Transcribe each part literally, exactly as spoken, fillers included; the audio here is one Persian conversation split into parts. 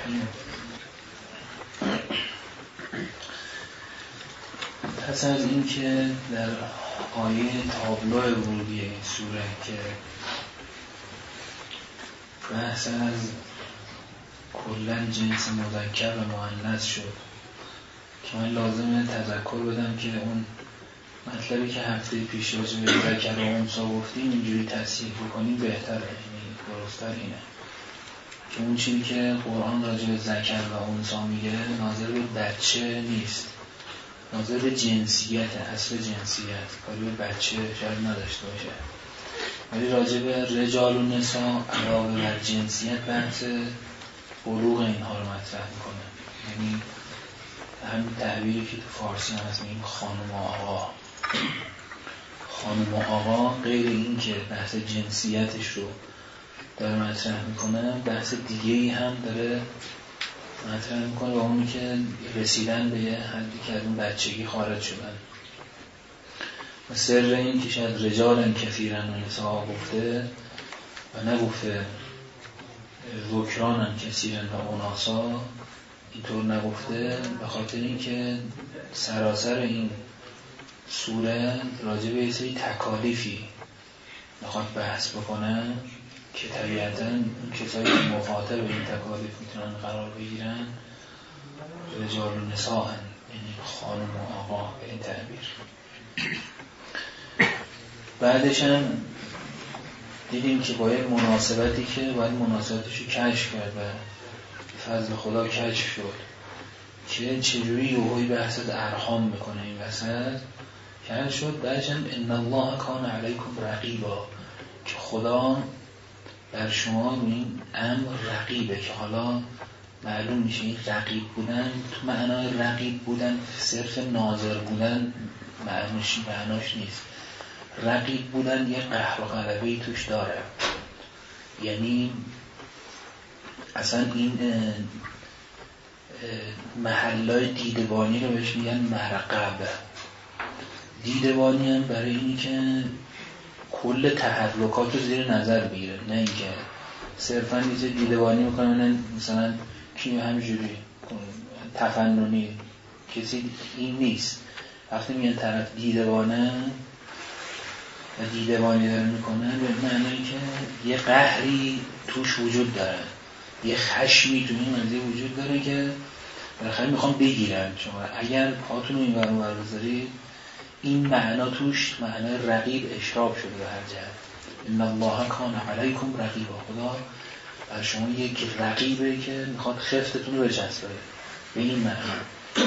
الرحیم. پس از این که در آیه تابلو ورودی این سوره که بحث از کلن جنس مذکر و مؤنث شد که من لازمه تذکر بدم که اون مطلبی که هفته پیش راجع به ذکر و انثی گفتیم اینجوری تصحیح بکنیم بهتره، یعنی درست‌تر اینه که اون چیزی که قرآن راجع به ذکر و انثی میگه ناظر به بچه نیست، ناظر به جنسیت، اصل جنسیت، کاری به بچه شاید نداشته باشه، ولی راجع به رجال و نساء علاوه بر جنسیت بحث بلوغ اینها رو مطرح میکنه. یعنی همین تعبیری که تو فارسی هم هست میگیم خانم و آقا. خانم و آقا غیر این که بحث جنسیتش رو داره مطرح میکنه، بحث دیگه‌ای هم داره مطرح میکنه و اونی که رسیدن به یه حدی که از اون بچگی خارج شدن. و سر این که شاید رجالن کثیرن و نساء گفته و نگفته ذکرانن کثیرن و اناسا، اینطور نگفته به خاطر این که سراسر این سوره راجع به یه سری تکالیفی میخواد بحث بکنه که طبیعتاً کسایی که مخاطب این تکالیف میتونن قرار بگیرن رجال و نساء، یعنی خانم و آقا به این تعبیر. بعدش هم دیدیم که باید مناسبتی که باید مناسبتش رو کشف کرد و فضل خدا کشف شد که چجوری یوهوی بحث ارحام میکنه این وسط کشف شد. بعدش هم ان الله کان علیکم رقیبا، که خدا بر شما این امر رقیبه، که حالا معلوم میشه این رقیب بودن تو معنای رقیب بودن صرف ناظر بودن معناش معناش نیست. رقیب بودن یه قهر و غلبه‌ای توش داره، یعنی اصلا این محلای دیدبانی رو بهش میگن مرقب. دیدبانی هم برای اینی که کل تحرکات رو زیر نظر بگیره، نه اینکه صرفا یه دیدبانی میکنه مثلا کی همینجوری تفننی کسی این نیست. وقتی میگن طرف دیدبانه و دیدبانی داره میکنه به معنی که یه قهری توش وجود داره، یه خشمی تو این قضیه وجود داره که بالاخره میخوام بگیرن شما. اگر پاتون رو این ور اون ور بذارید این معنا توش معنای رقیب اشراب شده به هر جهت. ان الله کان علیکم رقیبا، خدا بر شما یک رقیبه که میخواد خفتتون رو بچسبه به این معنا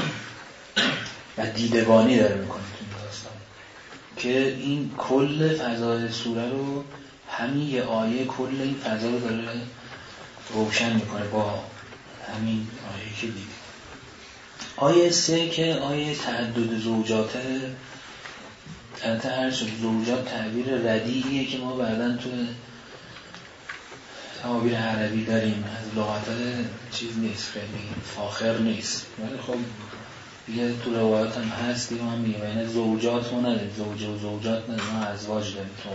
و دیدبانی داره میکنه تو این داستان که این کل فضای سوره رو همین یه آیه کل این فضا رو داره روشن میکنه با همین آیه که دید. آیه سه که آیه تعدد زوجاته، البته هر شد زوجات تعبیر ردیعیه که ما بعداً تو تعابیر عربی داریم، از لغت چیز نیست، خیلی فاخر نیست، ولی خب دیگه تو روایات هم هست دیگه. هم میگه بین زوجات ما نداریم، زوجه و زوجات نداریم، ما ازواج داریم. تو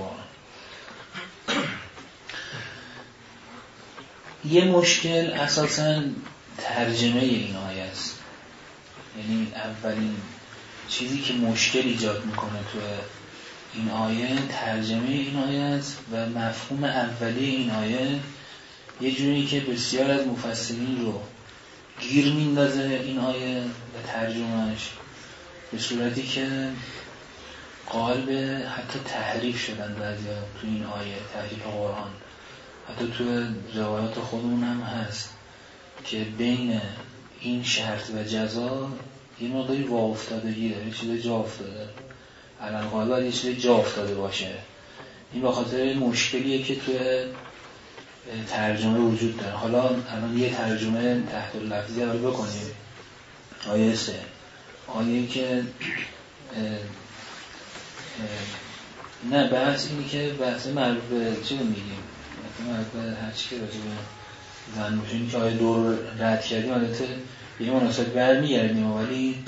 یه مشکل اساساً ترجمه این آیه است، یعنی اولین چیزی که مشکل ایجاد میکنه تو این آیه ترجمه این آیه است و مفهوم اولی این آیه یه جوری که بسیار از مفسرین رو گیر میندازه این آیه و ترجمهش به صورتی که قائل به حتی تحریف شدن بعضیا تو این آیه، تحریف قرآن. حتی تو روایات خودمون هم هست که بین این شرط و جزا یه مقداری وا افتادگی داره، یه چیزی جا افتاده، الان غالبا یه چیزی جا افتاده باشه. این به خاطر مشکلیه که تو ترجمه وجود داره. حالا الان یه ترجمه تحت اللفظی رو بکنیم. آیه سه آیه که اه اه نه بحث اینی که بحث مربوط به چی رو میگیم، مربوط به هر چی که راجع به زن باشه، این که آیه دو رو رد کردیم البته یه مناسبت برمیگردیم، ولی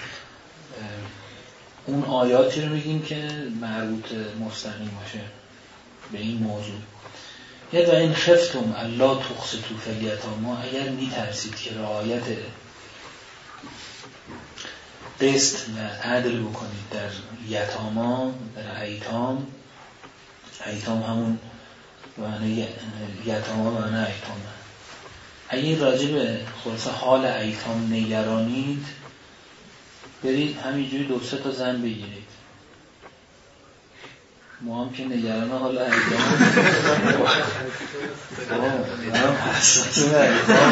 اون آیاتی رو میگیم که مربوط مستقیم باشه به این موضوع. یا و این خفتم الله تقسطوا فی الیتامی، اگر میترسید که رعایت قسط و عدل بکنید در یتاما، در ایتام. ایتام همون معنی یتاما و معنی ایتام. اگه راجع به خلاصه حال ایتام نگرانید، برید همینجوری دو سه تا زن بگیرید. ما هم که نگران حال ایتام هم حساس ایتام.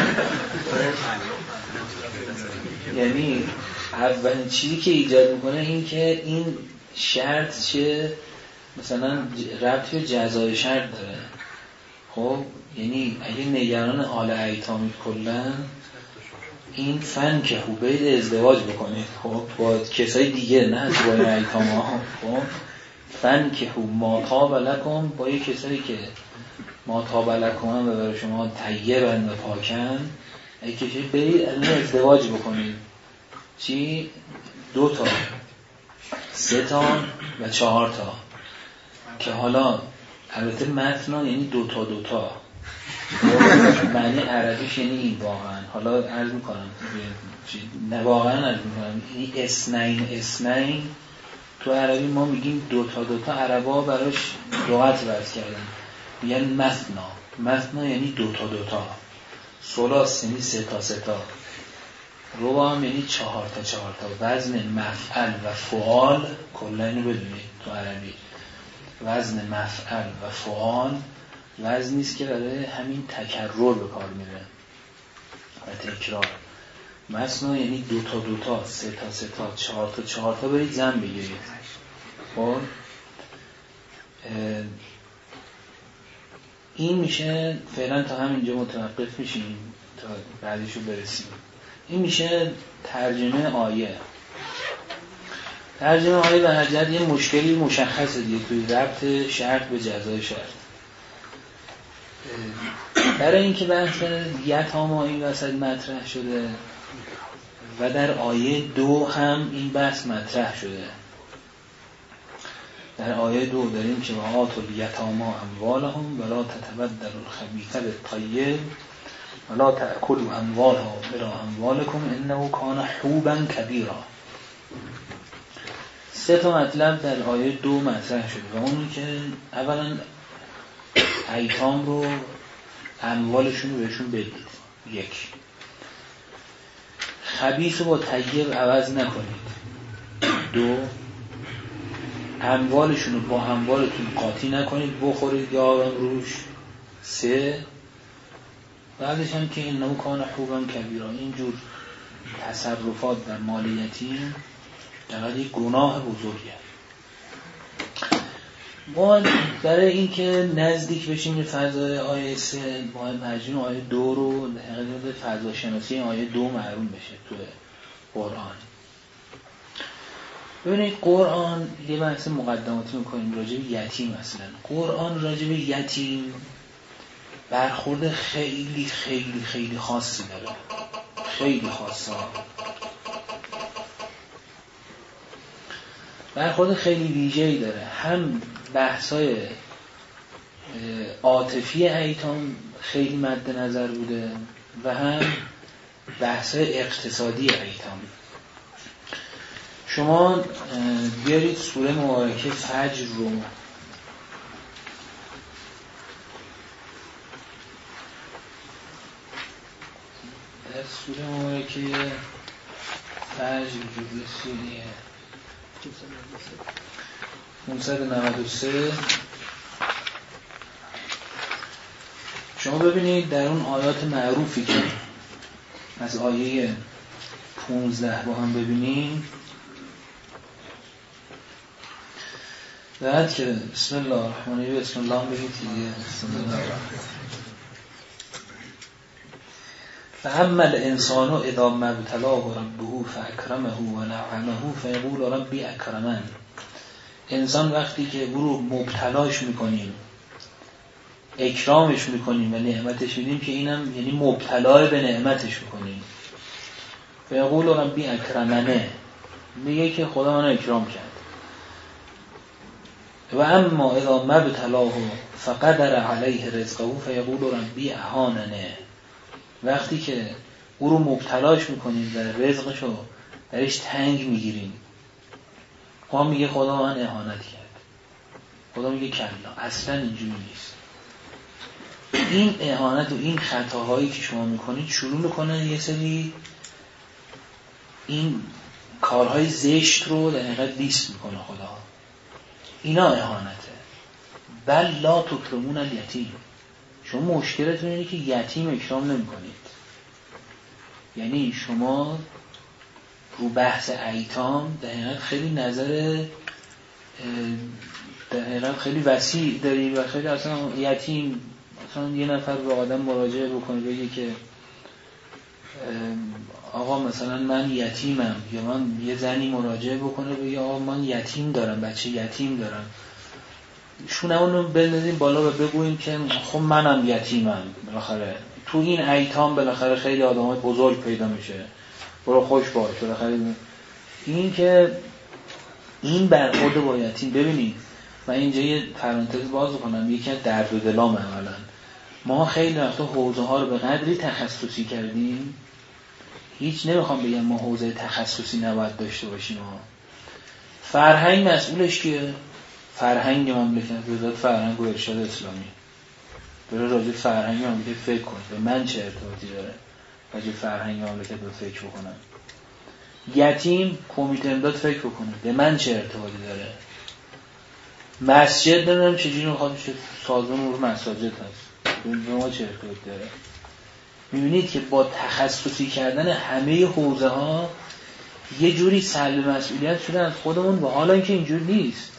یعنی اولین چیزی که ایجاد میکنه این که این شرط چه مثلا ربطی به جزای شرط داره. خب یعنی اگه نگران حال ایتامی کلا این فن که خوبه ازدواج بکنید خب با کسای دیگه، نه با ایتام ها. خب فن که خوب ما طاب لکم، با یه کسایی که ما طاب لکم هم و برای شما طیبن و پاکن، اگه کشید برید ازدواج بکنید. چی؟ دو تا، سه تا و چهار تا، که حالا البته متنا یعنی دو تا دو تا معنی عربیش یعنی این واقعا. حالا عرض میکنم نه واقعا عرض میکنم این اسنین اسنین تو عربی ما میگیم دو تا دو تا، عربا براش لغت وضع کردن میگن مثنا. مثنا یعنی دو تا دو تا، ثلاث یعنی سه تا سه تا، رباع هم یعنی چهار تا چهار تا. وزن مفعل و فعال کلا اینو بدونید تو عربی، وزن مفعل و فعال وزنی است که برای همین تکرر به کار میره و تکرار. مثنا یعنی دو تا دو تا، سه تا سه تا، چهار تا چهار تا، برید زن بگیرید. خب این میشه فعلا تا همینجا متوقف میشیم تا بعدیشو برسیم. این میشه ترجمه آیه. ترجمه آیه به هر جهت یه مشکلی مشخصه دیگه توی ربط شرط به جزای شرط. برای اینکه بحث یتاما این وسط مطرح شده و در آیه دو هم این بحث مطرح شده. در آیه دو داریم که وآتوا الیتامی اموالهم ولا تتبدلوا الخبیث بالطیب ولا تأکلوا اموالهم الی اموالکم انه کان حوبا کبیرا. سه تا مطلب در آیه دو مطرح شده و اونی که اولا ایتام رو اموالشون رو بهشون بدید. یک، خبیث رو با طیب عوض نکنید. دو، اموالشون رو با اموالتون قاطی نکنید بخورید یا آرام روش. سه، بعدش هم که اینه کان حوبا کبیرا، اینجور تصرفات در مالیتی در یک گناه بزرگه. ما برای اینکه نزدیک بشیم به فضای آیه سه باید مجموع آیه دو رو به فضا شناسی آیه دو معلوم بشه تو قرآن. ببینید قرآن یه بحث مقدماتی میکنیم راجع به یتیم. مثلا قرآن راجع به یتیم برخورد خیلی خیلی خیلی خاصی داره، خیلی خاصه، برخورد خیلی ویژه‌ای داره. هم بحث‌های عاطفی ایتام خیلی مد نظر بوده و هم بحث‌های اقتصادی ایتام. شما بیارید سوره مبارکه فجر رو در سوره مبارکه فجر جزء سوره پانصد و نود و سه شما ببینید در اون آیات معروفی که از آیه پانزده با هم ببینیم، بعد که بسم الله الرحمن الرحیم بسم الله بگید دیگه. بسم الله الرحمن فاما الانسان اذا ما ابتلاه ربه فاکرمه و نعمه فیقول ربی اکرمن. انسان وقتی که او رو مبتلاش میکنیم، اکرامش میکنیم و نعمتش میدیم، که اینم یعنی مبتلای به نعمتش میکنیم، فیقول ربی اکرمنه، میگه که خدا منو اکرام کرد. و اما اذا مبتلاه فقدر علیه رزقه فیقول ربی اهاننه. وقتی که او رو مبتلاش میکنیم و رزقشو درش تنگ میگیریم، خدا میگه خدا من اهانت کرد. خدا میگه کلا، اصلا اینجوری نیست. این اهانت و این خطاهایی که شما میکنید شروع میکنه یه سری این کارهای زشت رو در حقیقت لیست میکنه خدا. اینا اهانته. بل لا تکرمون الیتیم. شما مشکلتون اینه که یتیم اکرام نمیکنید. یعنی شما رو بحث ایتام در حقیقت خیلی نظر در حقیقت خیلی وسیع داری و خیلی اصلا یتیم، مثلا یه نفر به آدم مراجعه بکنه بگه که آقا مثلا من یتیمم، یا من یه زنی مراجعه بکنه بگه آقا من یتیم دارم، بچه یتیم دارم، شونمون رو بندازیم بالا و بگوییم که خب منم یتیمم. بالاخره تو این ایتام بالاخره خیلی آدمای بزرگ پیدا میشه، برو خوش باش. بالاخره این که این برخورد با یتیم، ببینید من اینجا یه پرانتز باز کنم، یکی از درد و دلام عملا ما خیلی وقتا حوزه ها رو به قدری تخصصی کردیم، هیچ نمیخوام بگم ما حوزه تخصصی نباید داشته باشیم. ها فرهنگ مسئولش که فرهنگ مملکت، وزارت فرهنگ و ارشاد اسلامی بره راجع فرهنگ مملکت فکر کنه، به من چه ارتباطی داره راجع فرهنگ مملکت رو فکر بکنم. یتیم کمیته امداد فکر بکنه، به من چه ارتباطی داره. مسجد نمیدونم چجوری میخواد بشه سازمان امور مساجد هست، به ما چه ارتباطی داره. میبینید که با تخصصی کردن همه حوزه ها یه جوری سلب مسئولیت شده از خودمون، و حالا اینکه اینجور نیست.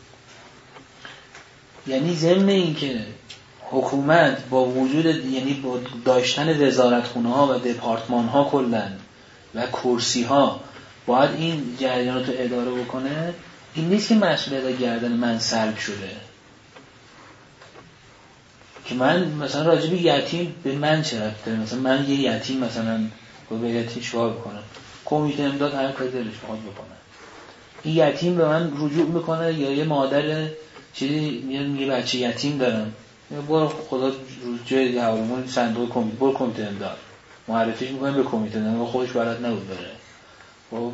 یعنی ضمن این که حکومت با وجود، یعنی با داشتن وزارتخونه ها و دپارتمان ها کلن و کرسی ها باید این جریانات رو اداره بکنه، این نیست که مسئولیت گردن من سلب شده که من مثلا راجع به یتیم به من چه ربطی داره. مثلا من یه یتیم مثلا به یتیم چیکار بکنم؟ کمیته امداد هر کاری دلش بخواد بکنه. این یتیم به من رجوع میکنه، یا یه مادر چیزی یه بچه یتیم دارم، یا برو خدا جای هوامون صندوق کمیته، برو کمیته امداد، معرفیش میکنه به کمیته امداد، خودش بلد نبود بره. خب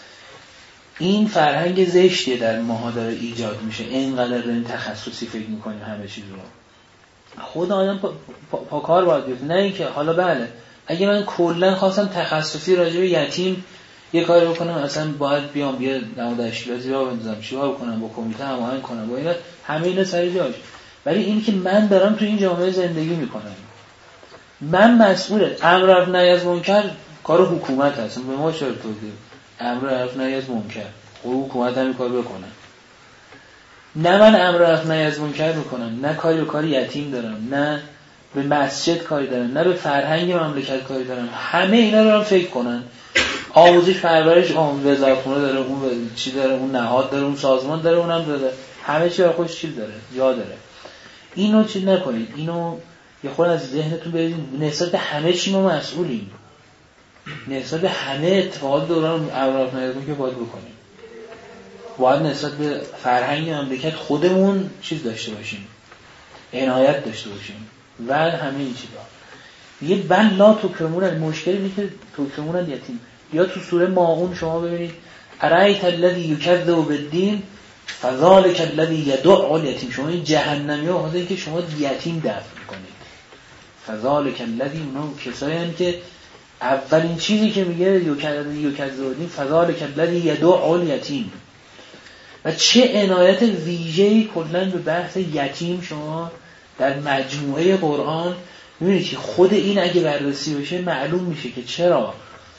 این فرهنگ زشتیه در ماها داره ایجاد میشه، اینقدر داریم تخصصی فکر میکنیم همه چیز رو. خود آدم پا, پا, پا کار باید بیفته. نه اینکه حالا بله اگه من کلا خواستم تخصصی راجع به یتیم یه کاری بکنم، اصلا باید بیام یه نهاد تشکیلاتی را بندازم، چیکار بکنم، با کمیته هماهنگ کنم، با اینا همه اینا سر جاش. ولی این که من دارم تو این جامعه زندگی میکنم، من مسئول امر نهی از منکر کار حکومت هستم، به ما چه ارتباطی؟ امر نهی از منکر خود حکومت همین کار بکنه. نه من امر نهی از منکر میکنم، نه کاری به کار یتیم دارم، نه به مسجد کاری دارم، نه به فرهنگ مملکت کاری دارم. همه اینا رو هم فکر کنن. آموزش پرورش اون وزارتخونه داره، اون چی داره، اون نهاد داره، اون سازمان داره، اونم داره، همه چی برای خودش چیز داره، جا داره. اینو چیز نکنید، اینو یه خورده از ذهنتون بریزید. نسبت به همه چی ما مسئولیم، نسبت به همه اتفاقات دوران امر نهی که باید بکنیم. باید نسبت به فرهنگ مملکت خودمون چیز داشته باشیم، عنایت داشته باشیم و همین چیزا. یه بل لا تکرمون، مشکل اینه که تکرمون یتیم. یا تو سوره ماعون شما ببینید ارایت الذی یکذب بالدین فذلک الذی یدع الیتیم. شما این جهنمی‌ها حاضر که شما یتیم دفن کنید. فذلک الذی، اونا کسایی هستند که اولین چیزی که میگه یکذب یکذب بالدین فذلک الذی یدع الیتیم. و چه عنایت ویژه‌ای کلاً به بحث یتیم شما در مجموعه قرآن می‌بینید که خود این اگه بررسی بشه معلوم میشه که چرا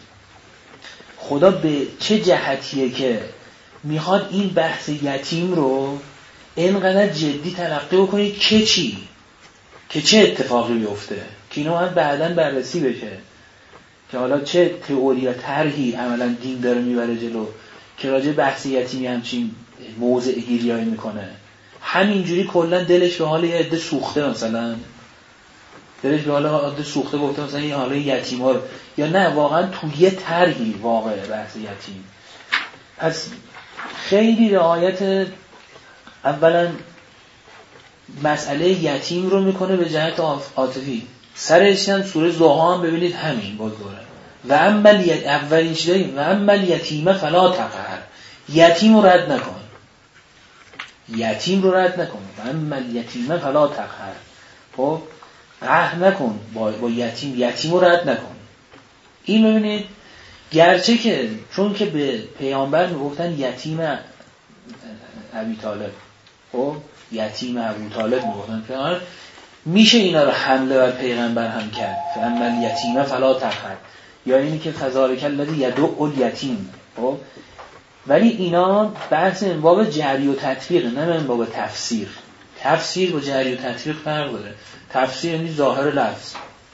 خدا به چه جهتیه که میخواد این بحث یتیم رو اینقدر جدی تلقی بکنید که چی؟ که چه اتفاقی بیفته؟ که اینو باید بعداً بررسی بشه که حالا چه تئوری یا طرحی عملاً دین داره میبره جلو که راجع بحث یتیمی همچین موضع گیریایی میکنه. همینجوری کلا دلش به حال یه عده سوخته، مثلا دلش به حال عده سوخته گفته مثلا این حالا یتیما رو، یا نه واقعا تو یه طرحی واقعه بحث یتیم. پس خیلی رعایت اولا مسئله یتیم رو میکنه به جهت عاطفی. سرش هم سوره ضحی هم ببینید همین باز داره. و اما اولین چیزی و اما یتیمه فلا تقهر، یتیم رو رد نکن، یتیم رو رد نکن. و اما یتیمه فلا تقهر، خب قهر نکن با, با یتیم، یتیم رو رد نکن. این ببینید گرچه که چون که به پیامبر میگفتن یتیم ابی طالب، خب یتیم ابو طالب میگفتن پیامبر، میشه اینا رو حمله بر پیغمبر هم کرد. فاما الیتیم فلا تقهر، یا اینی که فذلک الذی یدعو الیتیم. خب ولی اینا بحث من باب جری و تطبیق، نه من باب تفسیر. تفسیر با جری و تطبیق فرق داره. تفسیر یعنی ظاهر لفظ،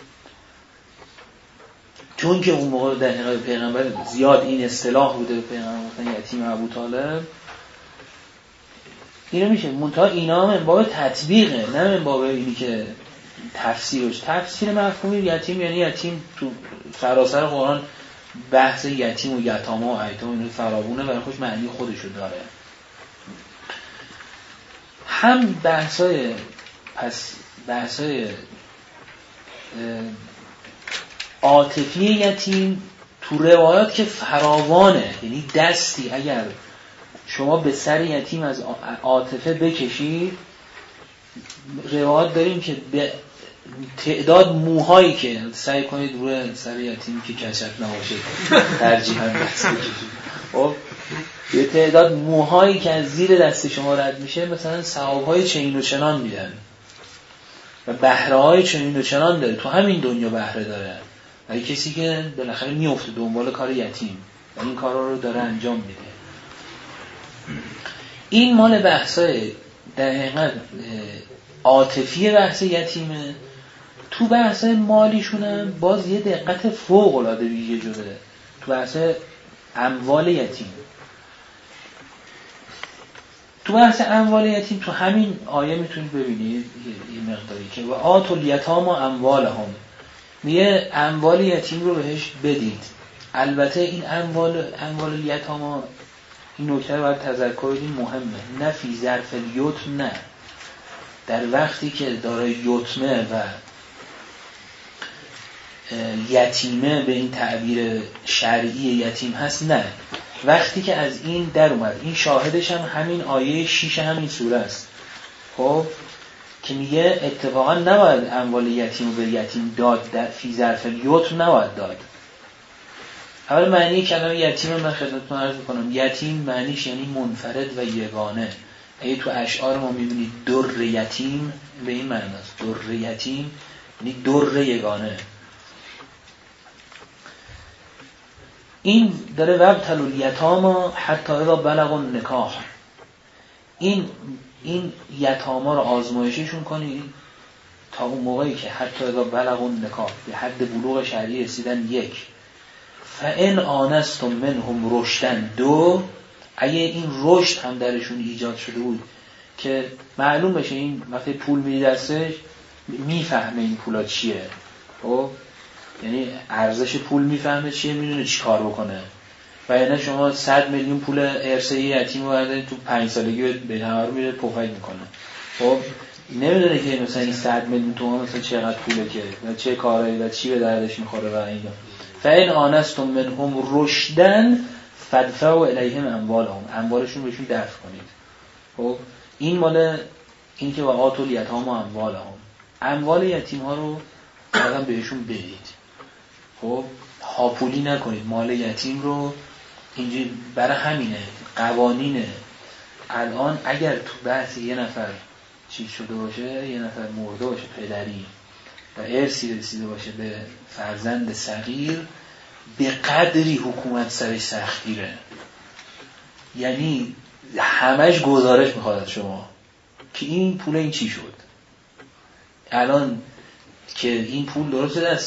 چون که اون موقع در حقیقت پیغمبر زیاد این اصطلاح بوده به پیغمبر گفتن یتیم ابو طالب، اینو میشه منتها اینا من باب تطبیقه، نه من باب اینی که تفسیرش. تفسیر مفهومی یتیم یعنی یتیم تو سراسر قرآن بحث یتیم و یتاما و ایتام اینو فراوونه و خوش معنی خودشو داره. هم بحثای پس بحثای عاطفی یتیم تو روایات که فراوانه، یعنی دستی اگر شما به سر یتیم از عاطفه بکشید، روایات داریم که به تعداد موهایی که سعی کنید روی سر یتیم که کشف نباشه ترجیحاً دست بکشید، خب به تعداد موهایی که از زیر دست شما رد میشه مثلا ثوابهای چنین و چنان میدن و بهره‌های چنین و چنان داره. تو همین دنیا بهره داره و کسی که بالاخره میفته دنبال کار یتیم و این کارا رو داره انجام میده. این مال بحثای در حقیقت عاطفی بحث یتیمه. تو بحثای مالیشون هم باز یه دقت فوق العاده ویژه جوره تو بحث اموال یتیم. تو بحث اموال یتیم تو همین آیه میتونید ببینید یه مقداری که و آتوا الیتاما اموالهم، میگه اموال یتیم رو بهش بدید. البته این اموال اموال الیتاما، این نکته رو باید تذکر بدیم، مهمه. نه فی ظرف الیتم، نه در وقتی که دارای یتمه و یتیمه به این تعبیر شرعی یتیم هست، نه وقتی که از این در اومد. این شاهدش هم همین آیه شیش همین سوره است، خب که میگه اتفاقا نباید اموال یتیم رو به یتیم داد، در فی ظرف الیتم نباید داد. اول معنی کلمه یتیم من خدمتتون عرض میکنم، یتیم معنیش یعنی منفرد و یگانه. اگه تو اشعار ما میبینید در یتیم به این معنی است، در یتیم یعنی در یگانه. این داره وابتلوا الیتاما حتی اذا بلغوا النکاح، این این یتاما رو آزمایششون کنید تا اون موقعی که حتی اذا بلغوا النکاح به حد بلوغ شرعی رسیدن. یک فان آنستم منهم رشدا، دو اگه این رشد هم درشون ایجاد شده بود که معلوم بشه این وقتی پول میده دستش میفهمه این پولا چیه، خب یعنی ارزش پول میفهمه چیه، میدونه چی کار بکنه. و یعنی شما صد میلیون پول ارثه یتیم رو بردارید تو پنج سالگی به همه رو میره پفک میکنه، خب نمیدونه که مثلا این صد میلیون تومان مثلا چقدر پوله که و چه کارایی و چی به دردش میخوره و اینا. فإن آنستم منهم رشدا فادفعوا الیهم اموالهم، اموالشون بهشون دفع کنید. خب این مال این که و آتوا الیتاما اموالهم، اموال یتیم ها رو بعداً بهشون بدید. خب هاپولی نکنید مال یتیم رو اینجوری. برای همینه قوانینه الان اگر تو بحث یه نفر چیز شده باشه، یه نفر مرده باشه پدری و ارثی رسیده باشه به فرزند صغیر، به قدری حکومت سرش سختگیره، یعنی همش گزارش میخواد از شما که این پول این چی شد. الان که این پول درسته دست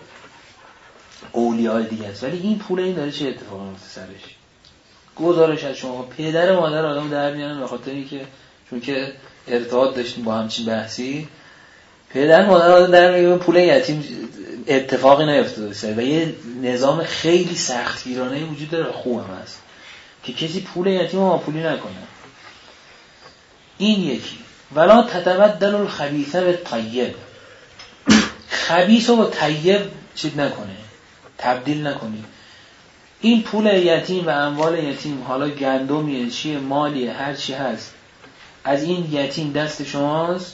اولیاء دیگه است، ولی این پول این داره چه اتفاقی میفته سرش. گزارش از شما پدر مادر آدم در میارن به خاطر اینکه چون که ارتباط داشتیم با همچین بحثی، پدر مادر آدم در میارن پول یتیم اتفاقی نیفتاده سر و یه نظام خیلی سختگیرانه وجود داره. خوبم هست که کسی پول یتیم رو پولی نکنه. این یکی. ولا تتبدل الخبیث بالطیب، خبیث رو با طیب چیز نکنه، تبدیل نکنی. این پول یتیم و اموال یتیم، حالا گندمیه چیه مالیه هر چی هست، از این یتیم دست شماست،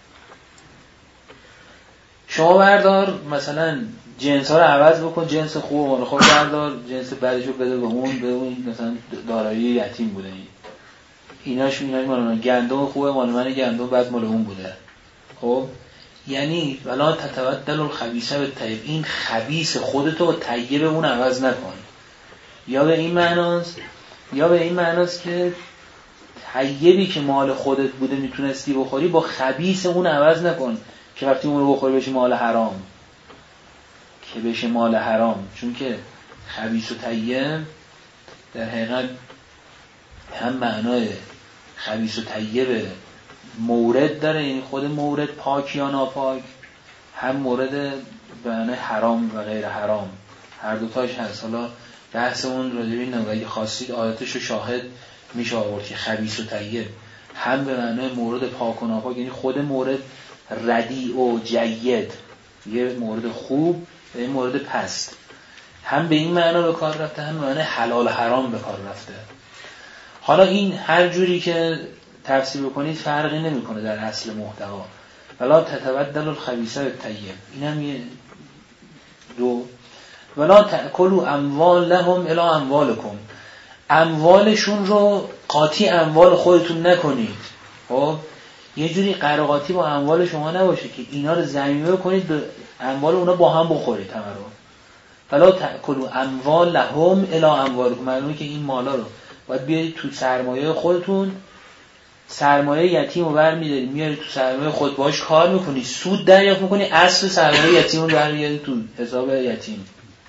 شما بردار مثلا جنس ها رو عوض بکن، جنس خوب مال خود بردار، جنس بعدش رو بده به اون، به اون مثلا دارایی یتیم بوده این ایناش ایناش مال من، گندم خوبه مال من، گندم بعد مال اون بوده. خب یعنی ولا تتبدل الخبیث بالطیب، این خبیث خودتو با طیب اون عوض نکن. یا به این معناست یا به این معناست که طیبی که مال خودت بوده میتونستی بخوری با خبیث اون عوض نکن که وقتی اون رو بخوری بشه مال حرام، که بشه مال حرام. چون که خبیث و طیب در حقیقت هم معنای خبیث و طیب مورد داره، یعنی خود مورد پاک یا ناپاک، هم مورد معنای حرام و غیر حرام، هر دوتاش هست. حالا بحث اون راجع به این نگاه اگه خواستید آیاتشو شاهد میشه آورد که خبیث و طیب هم به معنای مورد پاک و ناپاک، یعنی خود مورد ردیع و جید، یه مورد خوب و یه مورد پست، هم به این معنا به کار رفته، هم به معنای حلال حرام به کار رفته. حالا این هر جوری که تفسیر بکنید فرقی نمیکنه در اصل محتوا. ولا تتبدل الخبیث بالطیب، این هم یه دو. ولا تأکلوا اموالهم الی اموالکم، اموالشون رو قاطی اموال خودتون نکنید. خب یه جوری قراقاتی با اموال شما نباشه که اینا رو ضمیمه کنید به اموال اونا با هم بخورید همه رو. ولا تأکلوا اموالهم الی اموالکم، معلومه که این مالا رو باید بیارید تو سرمایه خودتون، سرمایه یتیم رو برمی‌دارید میارید تو سرمایه خود، باش کار میکنی، سود دریافت میکنی، اصل سرمایه یتیم رو برمی‌دارید تو حساب یتیم.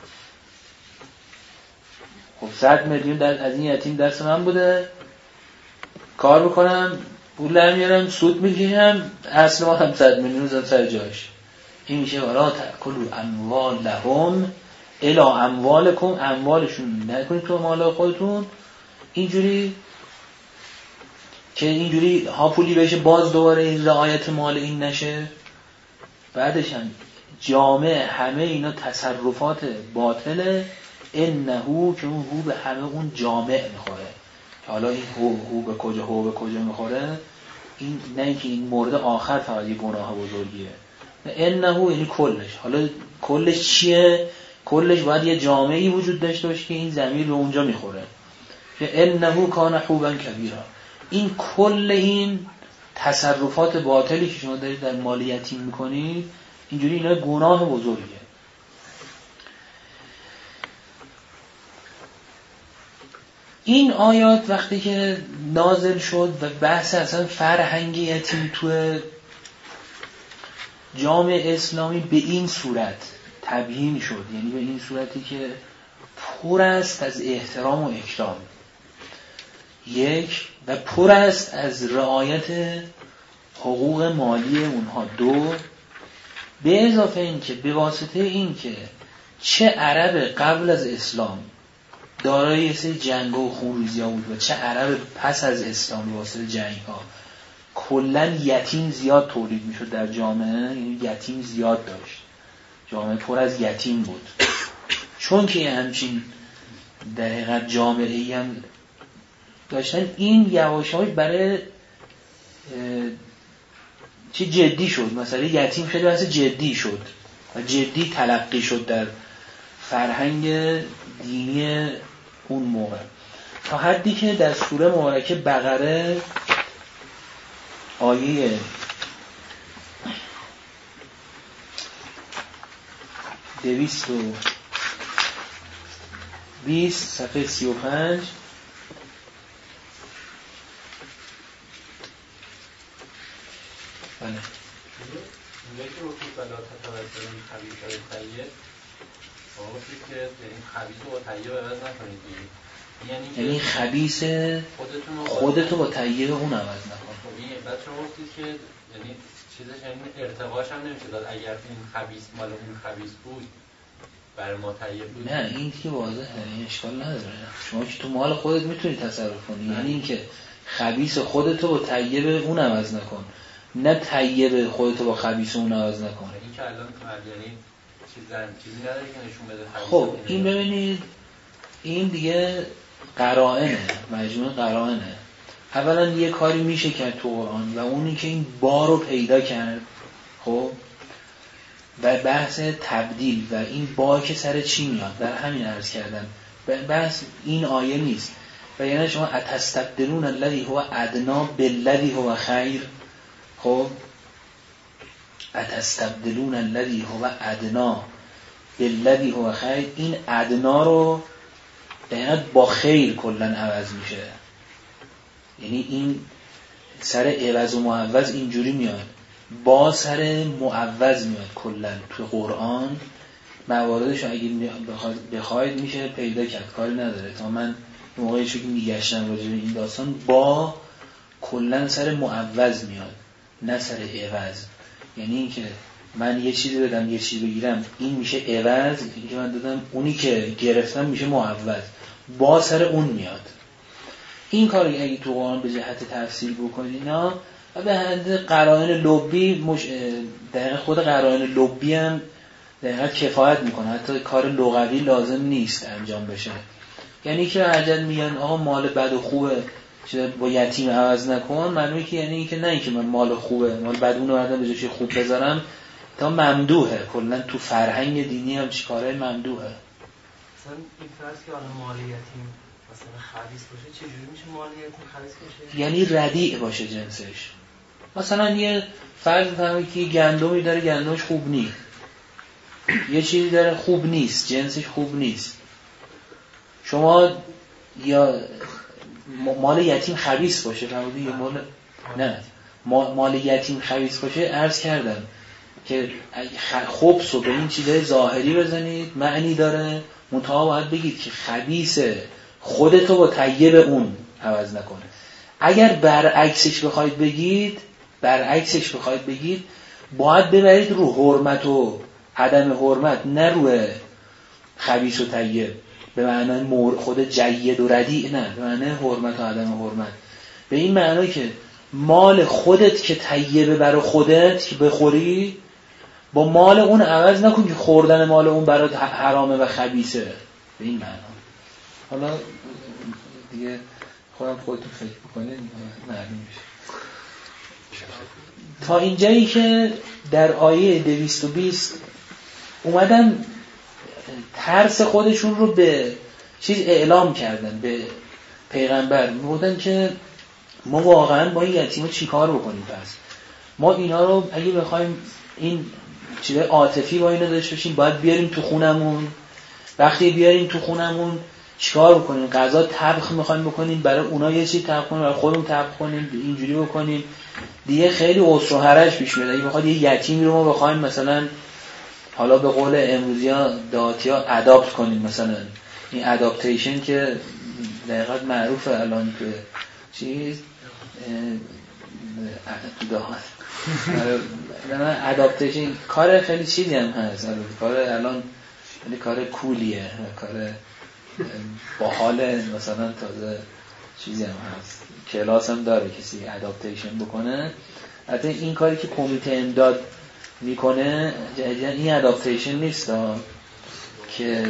خب صد میلیون از این یتیم دست من بوده، کار میکنم، پول در میارم، سود میگیرم، اصل ما هم صد میلیون زد سر جاش. این میشه ولا تأکلوا اموالهم الی اموالکم، اموالشون نکنید تو مال خودتون، اینجوری که اینجوری ها پولی بشه باز دوباره این رعایت مال این نشه. بعدش هم جامع همه اینا تصرفات باطله، انهو که اون هو به همه اون جامع میخوره. حالا این هو هو به کجا هو به کجا میخوره، این نه اینکه این مورد آخر فقط یه گناه بزرگیه، انهو یعنی کلش. حالا کلش چیه؟ کلش باید یه جامعی وجود داشته باشه که این ضمیر به اونجا میخوره، که انهو کان حوبا کبیرا. این کل این تصرفات باطلی که شما دارید در مال یتیم میکنید، اینجوری اینا گناه بزرگه. این آیات وقتی که نازل شد و بحث اصلا فرهنگ یتیم تو جامعه اسلامی به این صورت تبیین شد، یعنی به این صورتی که پر است از احترام و اکرام، یک، و پر است از رعایت حقوق مالی اونها، دو، به اضافه این که به واسطه این که چه عرب قبل از اسلام دارای یه سری جنگ و خونریزی ها بود و چه عرب پس از اسلام به واسطه جنگ ها کلن یتیم زیاد تولید میشد در جامعه، یعنی یتیم زیاد داشت، جامعه پر از یتیم بود. چون که همچین در حقیقت جامعه‌ای هم داشتن، این یواشهاش برای چه جدی شد، مثلا یتیم خیلی واسه جدی شد و جدی تلقی شد در فرهنگ دینی اون موقع، تا حدی که در سوره مبارکه بقره آیه دویست و بیست صفحه سی و پنج بله اینجایی که گفتید ولا تتبدلوا الخبیث بالطیب، گفتید که این خبیث رو با طیب عوض نکنید، یعنی یعنی خبیث خودتو با طیب اون عوض نکن. بعد شما گفتید که یعنی چیزش یعنی ارتقاش هم نمیشه داد، اگر این خبیث مال اون خبیث بود برای ما طیب بود. نه این که واضحه، این اشکال نداره، شما که تو مال خودت میتونی تصرف کنی، یعنی این که خبیث خودتو با طیب اون عوض نکن، نه طیب خودتو با خبیث اون عوض نکن. این که الان یعنی چیزی نداره که نشون بده. خب این ببینید این دیگه قرائنه، مجموعه قرائنه. اولا یه کاری میشه کرد تو قرآن و اونی که این با رو پیدا کرد، خب و بحث تبدیل و این با که سر چی میاد، در همین عرض کردم بحث این آیه نیست. و یعنی شما اتستبدلون الذی هو ادنا بالذی هو خیر، خب اتستبدلون الذی هو ادنا بالذی هو خیر، این ادنا رو دقیقاً با خیر کلن عوض میشه. یعنی این سر عوض و معوض اینجوری میاد، با سر معوض میاد کلن تو قرآن. مواردش اگه بخواید میشه پیدا کرد، کاری نداره. تا من موقعی چون که میگشتم راجع به این داستان، با کلن سر معوض میاد نه سر عوض. یعنی این که من یه چیزی بدم یه چیزی بگیرم این میشه عوض، این که من دادم اونی که گرفتم میشه معوض، با سر اون میاد. این کاری اگه تو قرآن به جهت تفسیر بکنید اینا و به حد قرائن لبی مش... دقیقا خود قرائن لبی هم دقیقا کفایت میکنه، حتی کار لغوی لازم نیست انجام بشه. یعنی که عجل میگن آقا مال بد و خوبه چه با یتیم عوض نکن، معلومه که یعنی این که نه اینکه من مال خوبه مال بد اونو بعدا به جاش خوب بذارم، تا ممدوحه. کلا تو فرهنگ دینی هم چیکاره ممدوحه. مثلا این فرض که حالا مال یتیم مثلا خبیث باشه، چجوری میشه مال یتیم خبیث باشه؟ یعنی ردیع باشه جنسش. مثلا یه فرض بفرمایید که گندمی داره گندمش خوب نیست، یه چیزی داره خوب نیست جنسش خوب نیست، شما یا مال یتیم خبیث باشه فرمودی یا مال نه مال یتیم خبیث باشه، عرض کردم که خبث رو به این چیزهای ظاهری بزنید معنی داره، منتها باید بگید که خبیثه خودتو با طیب اون عوض نکنه. اگر برعکسش بخواید بگید برعکسش بخواید بگید باید ببرید رو حرمت و عدم حرمت، نه رو خبیث و طیب به معنی خود جید و ردیع، نه به معنی حرمت و عدم حرمت. به این معنی که مال خودت که طیبه برای خودت که بخوری با مال اون عوض نکن که خوردن مال اون برات حرامه و خبیثه. به این معنی. حالا دیگه خودم خودتون فکر بکنید معلوم میشه. تا اینجایی که در آیه دویست و بیست اومدن ترس خودشون رو به چیز اعلام کردن، به پیغمبر میگفتن که ما واقعا با این یتیما چی کار بکنیم. پس ما اینا رو اگه بخوایم این چیز عاطفی با اینا داشته باشیم باید بیاریم تو خونمون. وقتی بیاریم تو خونمون چیکار بکنیم؟ غذا طبخ میخوایم بکنیم برای اونا یه چیز طبخ کنیم برای خودمون طبخ کنیم اینجوری بکنیم دیگه خیلی عسر و حرج پیش میاد. اگه بخواد یه یتیمی رو ما بخوایم مثلا حالا به قول امروزی‌ها دهاتی‌ها اداپت کنیم، مثلا این اداپتیشن که دقیقاً معروفه الان که چیز تو دهات نه اداپتیشن کار خیلی چیزی هم هست، کار الان خیلی کار کولیه، کار باحال، مثلا تازه چیزی هم هست کلاس هم داره کسی اداپتیشن بکنه. حتی این کاری که کمیته امداد میکنه این اداپتیشن نیست که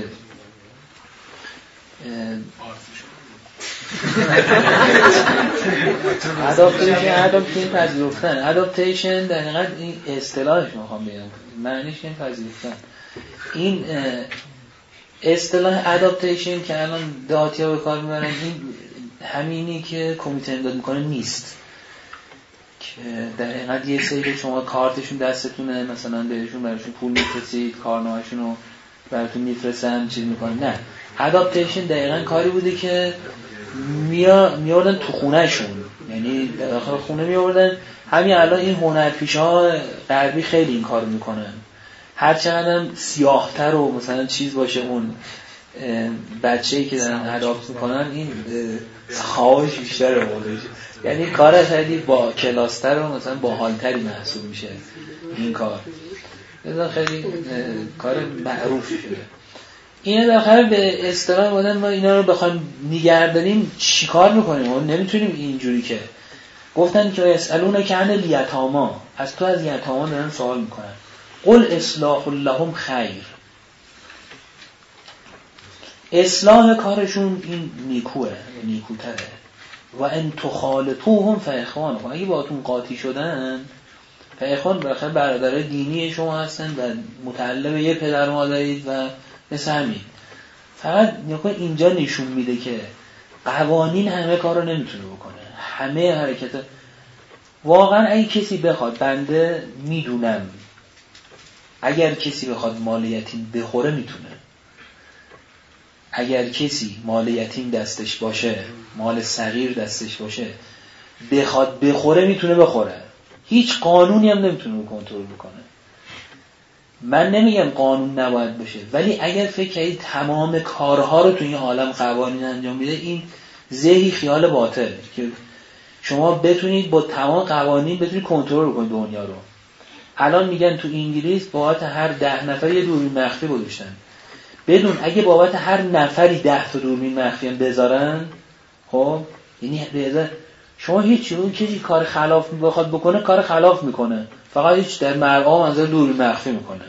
اداپتیشن اداپتیشن پذیرفتن اداپتیشن دقیقاً این اصطلاحش میخوام بگم معنیش این پذیرفتن. این اصطلاح اداپتیشن که الان دهاتی‌ها به کار میبرن این همینی که کمیته امداد میکنه نیست که در حقیقت یه سری شما کارتشون دستتونه مثلا بهشون براشون پول میفرستید کارنامه‌شون رو براتون میفرستن چیز میکنن. نه اداپتیشن دقیقاً کاری بوده که میا میوردن تو خونهشون، یعنی داخل خونه میوردن. همین الان این هنرپیشه‌ها غربی خیلی این کارو میکنن، هر چقدر سیاه‌تر و مثلا چیز باشه اون بچه‌ای که دارن اداپت میکنن این خواهش بیشتره بودش، یعنی کارش خیلی با کلاستر و مثلا با حالتری محسوب میشه این کار. مثلا خیلی کار معروف شده. اینا داخل به اصطلاح بودن ما اینا رو بخوایم نگهداریم چیکار میکنیم؟ ما نمیتونیم اینجوری که گفتن که یسالون که عن الیتاما، از تو از یتاما دارن سوال میکنن. قل اصلاح لهم خیر، اصلاح کارشون این نیکوه، نیکوتره. و ان تخالطوهم فاخوانکم، اگه باهاتون قاطی شدن فاخوان بالاخره برادرای دینی شما هستن و متعلق به یه پدر مادرید و مثل همین. فقط نکن اینجا نشون میده که قوانین همه کار رو نمیتونه بکنه، همه حرکت. واقعا اگه کسی بخواد، بنده میدونم اگر کسی بخواد مال یتیم بخوره میتونه، اگر کسی مال یتیم دستش باشه، مال صغیر دستش باشه، بخواد بخوره میتونه بخوره، هیچ قانونی هم نمیتونه کنترل بکنه. من نمیگم قانون نباید باشه، ولی اگر فکر کنید تمام کارها رو تو این عالم قوانین انجام میده، این ذهی خیال باطل که شما بتونید با تمام قوانین بتونید کنترل کنید دنیا رو. الان میگن تو انگلیس بابت هر ده نفر یه دوربین مخفی گذاشتن. بدون اگه بابت هر نفری ده تا دوربین مخفی هم بذارن، خب یعنی بذار شما هیچ اون کسی کار خلاف بخواد بکنه کار خلاف میکنه، فقط هیچ در مرعا منظر دوربین مخفی میکنه.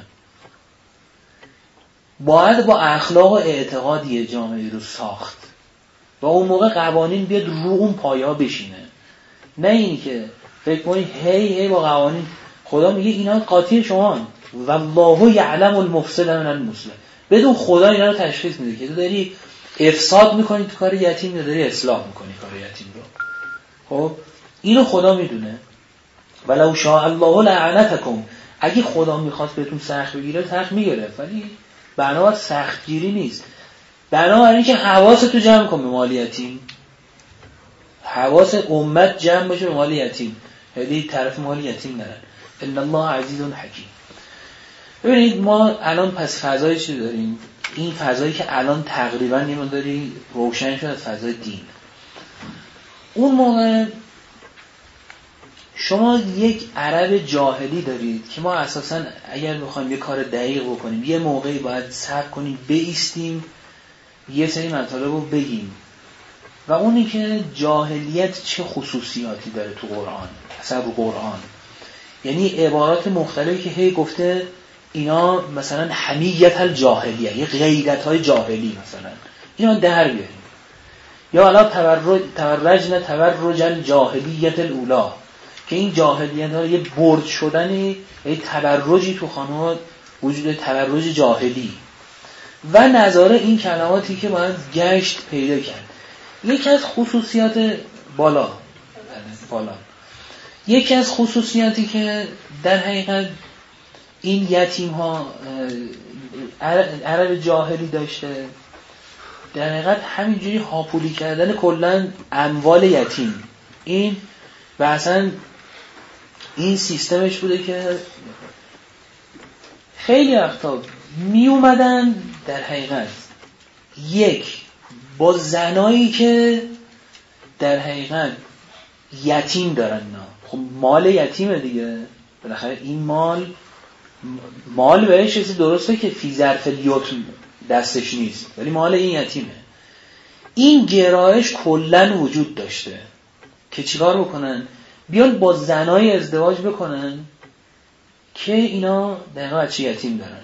باید با اخلاق و اعتقادی جامعه رو ساخت و اون موقع قوانین بیاد رو اون پایه‌ها بشینه، نه اینی که فکر کنید هی هی با قوانین. خدا میگه اینا قاطی شما، والله یعلم المفسد من المصلح. بدون خدا اینا رو تشخیص میده که تو داری افساد میکنی تو کار یتیم یا داری اصلاح میکنی کار یتیم رو. خب اینو خدا میدونه. ولو شاء الله لعنتکم، اگه خدا میخواست بهتون سخت بگیره سخت میگرفت، ولی بنابر سخت گیری نیست. بنابراین که حواستو جمع کن به مال یتیم، حواس امت جمع باشه به مال یتیم، خیلی طرف مال یتیم نرن. ان الله عزیز حکیم. ببینید ما الان پس فضای چی داریم؟ این فضایی که الان تقریبا یه مقداری روشن شد از فضای دین. اون موقع شما یک عرب جاهلی دارید که ما اساساً اگر بخوایم یه کار دقیق بکنیم یه موقعی باید صبر کنیم، بایستیم یه سری مطالب رو بگیم. و اونی که جاهلیت چه خصوصیاتی داره تو قرآن، اصلا رو قرآن، یعنی عبارات مختلفی که هی گفته اینا مثلا حمیت الجاهلیه، یه غیرت‌های جاهلی مثلا اینا در بیاریم. یا الا تبرج تبرجن تبرج الجاهلیت الاولا، که این جاهلیت ها یه برد شدنی، یه تبرجی تو خانوات وجود، تبرج جاهلی و نظاره این کلماتی که باید گشت پیدا کرد. یکی از خصوصیات بالا بالا یکی از خصوصیاتی که در حقیقت این یتیم ها عرب جاهلی داشته، در حقیقت همینجوری هاپولی کردن کلن اموال یتیم، این و اصلا این سیستمش بوده که خیلی وقتا می اومدن در حقیقت یک با زنایی که در حقیقت یتیم دارن، نه خب مال یتیمه دیگه، بالاخره این مال مال بهش چیزی درسته که فی ظرف الیتم دستش نیست، ولی مال این یتیمه. این گرایش کلن وجود داشته که چیکار بکنن؟ بیان با زنای ازدواج بکنن که اینا دقیقا بچه یتیم دارن،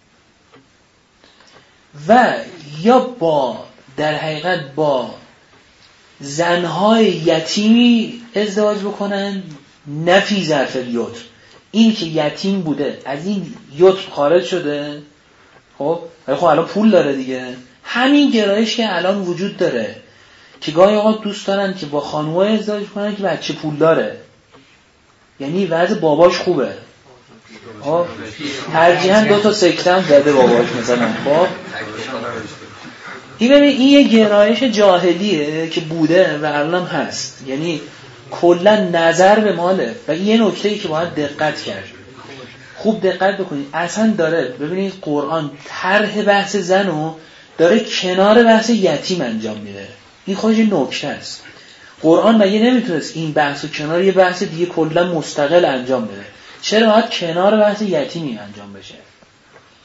و یا با در حقیقت با زنهای یتیمی ازدواج بکنن نه فی ظرف الیتم، این که یتیم بوده از این یتم خارج شده، خب ولی خب الان پول داره دیگه. همین گرایش که الان وجود داره که گاهی اوقات دوست دارن که با خانومای ازدواج کنن که بچه پول داره، یعنی وضع باباش خوبه، خب ترجیحاً دو تا سکته هم زده باباش مثلا. خب این ببین این یه گرایش جاهلیه که بوده و الان هست، یعنی کلا نظر به ماله. و این یه نکته‌ای که باید دقت کرد، خوب دقت بکنید. اصلا داره ببینید قرآن طرح بحث زنو داره کنار بحث یتیم انجام میده. این خودش نکته است. قرآن مگه نمیتونست این بحثو کنار یه بحث دیگه کلا مستقل انجام بده؟ چرا باید کنار بحث یتیمی انجام بشه؟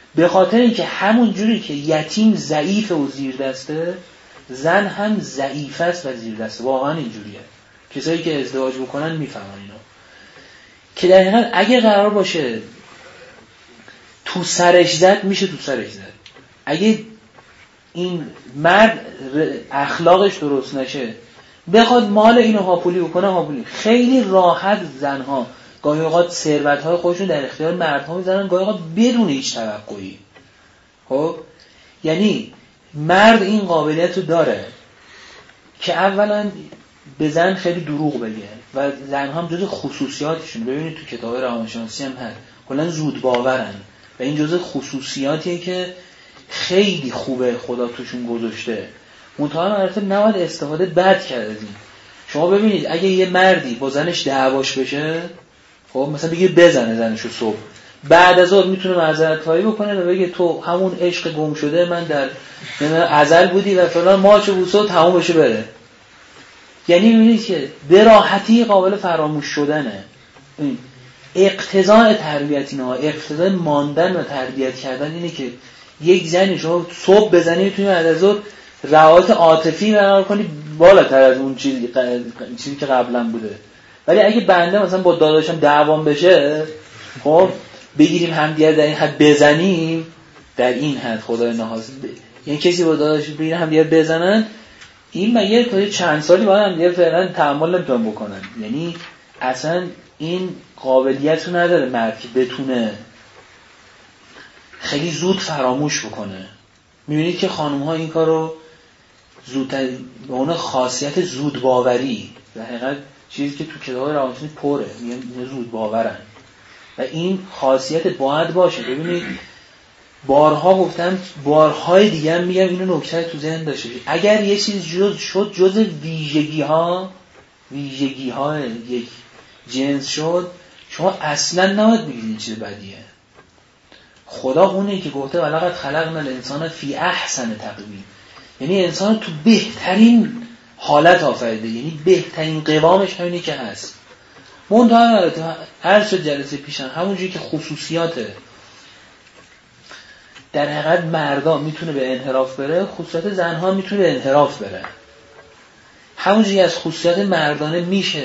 به خاطر اینکه همون جوری که یتیم ضعیف و زیر دسته، زن هم ضعیف است و زیر دسته. واقعا اینجوریه. کسایی که ازدواج بکنن میفهمن اینو، که در حقیقت اگه قرار باشه تو سرش زد میشه تو سرش زد. اگه این مرد اخلاقش درست نشه بخواد مال اینو هاپولی بکنه، هاپولی. خیلی راحت زنها گاهی اوقات ثروت‌های خودشون در اختیار مردها میذارن، گاهی اوقات بدون هیچ توقعی. خب یعنی مرد این قابلیت رو داره که اولا به زن خیلی دروغ بگه و زنها هم جز خصوصیاتشون، ببینید تو کتاب روانشناسی هم هست، کلا زود باورن و این جز خصوصیاتیه که خیلی خوبه خدا توشون گذاشته. منتها البته نباید استفاده بد کرد از این. شما ببینید اگه یه مردی با زنش دعواش بشه، خب مثلا بگه بزنه زنشو صبح، بعد از اون میتونه معذرت خواهی بکنه و بگه تو همون عشق گم شده من در ازل بودی و فلان، ماچو بوسو تموم بشه بره. یعنی میبینید که به راحتی قابل فراموش شدنه. اقتضاء تربیت اینا، اقتضاء ماندن و تربیت کردن اینه که یک زنی شما صبح بزنی میتونی بعد از اون روابط عاطفی برقرار کنی بالاتر از اون چیزی چیزی که قبلا بوده. ولی اگه بنده مثلا با داداشم دعوام بشه، خب بگیریم همدیگه در این حد بزنیم، در این حد خدای ناحاس یعنی کسی با داداش بگیره همدیگه بزنن، این مگه تا چند سالی بعد همدیگه فعلا تحمل نمیتونن بکنن. یعنی اصلا این قابلیت رو نداره مرد که بتونه خیلی زود فراموش بکنه. میبینید که خانم ها این کار رو زودتر به اون خاصیت زود باوری، در حقیقت چیزی که تو کتاب روانشناسی پره، میگن زود باورن و این خاصیت باید باشه. ببینید بارها گفتم، بارهای دیگه هم میگم اینو نکته تو ذهن داشته باشید. اگر یه چیز جز شد جز ویژگی ها ویژگی ها یک جنس شد، شما اصلا نباید بگید این چیز بدیه. خدا اونه که گفته ولقد خلقنا الانسان فی احسن تقویم، یعنی انسان تو بهترین حالت آفریده، یعنی بهترین قوامش همینه که هست. منتها هر شد جلسه پیشن همونجوری که خصوصیات در حقیقت مردا میتونه به انحراف بره، خصوصیات زنها میتونه به انحراف بره. همونجوری از خصوصیات مردانه میشه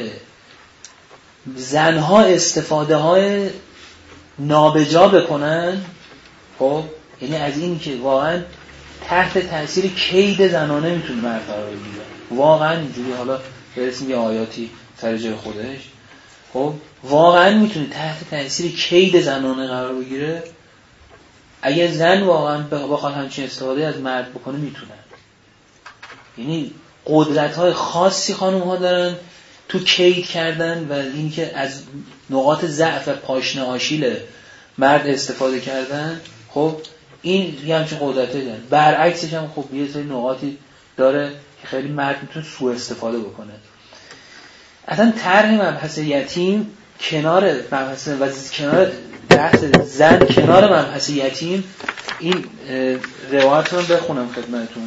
زنها استفاده های نابجا بکنن، خب یعنی از این که واقعا تحت تاثیر کید زنانه میتونه مرد قرار بگیره، واقعا اینجوری. حالا برسیم یه آیاتی سر جای خودش، خب واقعا میتونه تحت تاثیر کید زنانه قرار بگیره. اگه زن واقعا بخواد همچین استفاده از مرد بکنه میتونه. یعنی قدرت‌های خاصی خانم ها دارن تو کید کردن و این که از نقاط ضعف و پاشنه آشیل مرد استفاده کردن. خب این یه همچین قدرتی داره. برعکسش هم خب یه سری نقاطی داره که خیلی مرد میتونه سوء استفاده بکنه. اصلا طرح مبحث یتیم کنار مبحث و کنار بحث زن کنار مبحث یتیم، این روایت رو بخونم خدمتتون.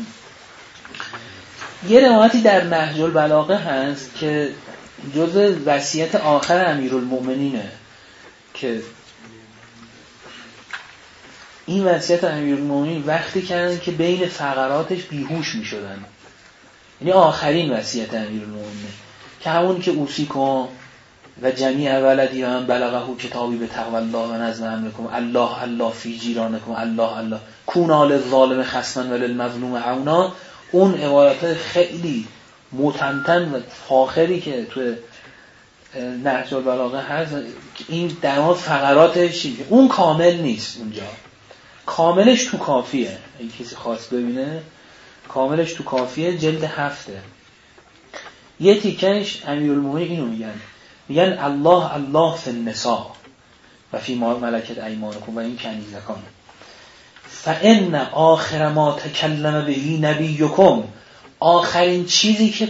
یه روایتی در نهج البلاغه هست که جزء وصیت آخر امیرالمؤمنینه که این وصیت امیرالمؤمنین وقتی کردن که بین فقراتش بیهوش می شدن، یعنی آخرین وصیت امیرالمؤمنین که همون که اوصیکم و جمیع ولدی و من بلغه کتابی به تقوی الله و نظم امرکم الله الله فی جیرانکم الله الله کون للظالم خصما و للمظلوم عونا. اون عبارات خیلی متمتن و فاخری که تو نهج البلاغه هست، این در مورد فقراتش اون کامل نیست. اونجا کاملش تو کافیه، اگه کسی خواست ببینه کاملش تو کافیه، جلد هفته. یه تیکش امیرالمومنین اینو میگن، میگن الله الله فی النساء و فی ما ملکت ایمانکم و این کنیزکان فان آخر ما تکلم بهی نبیکم، آخرین چیزی که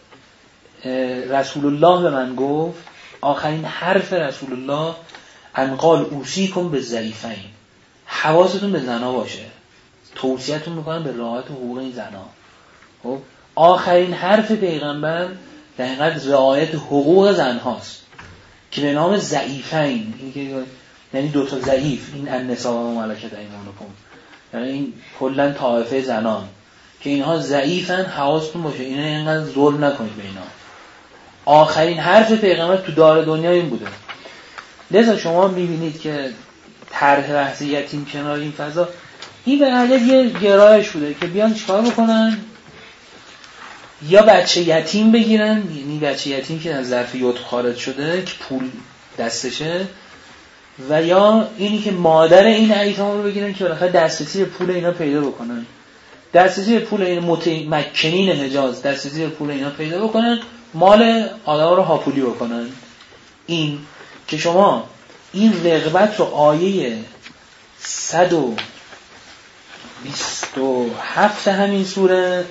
رسول الله به من گفت، آخرین حرف رسول الله ان قال اوصیکم بالضعیفین، حواستون به زنا باشه، توصیه‌تون میکنم به رعایت حقوق این زنا. خب آخرین حرف پیغمبر در حقیقت رعایت حقوق زن هاست که به نام ضعیفین، این که یعنی دو تا ضعیف، این النساء و ملکت ایمانکم، یعنی این کلا طائفه زنان که اینها ضعیفن، حواستون باشه اینا اینقدر ظلم نکنید به اینا. آخرین حرف پیغمبر تو دار دنیا این بوده. لذا شما میبینید که طرح بحث یتیم کنار این فضا، این به حالت یه گرایش بوده که بیان چیکار بکنن، یا بچه یتیم بگیرن، یعنی بچه یتیم که از ظرف یتیم خارج شده که پول دستشه، و یا اینی که مادر این ایتام رو بگیرن که بالاخره دسترسی به پول اینا پیدا بکنن، دسترسی به پول این متمکنین حجاز، دسترسی به پول اینا پیدا بکنن، مال آدم رو هاپولی بکنن. این که شما این رغبت رو آیه صد و بیست و هفت همین سوره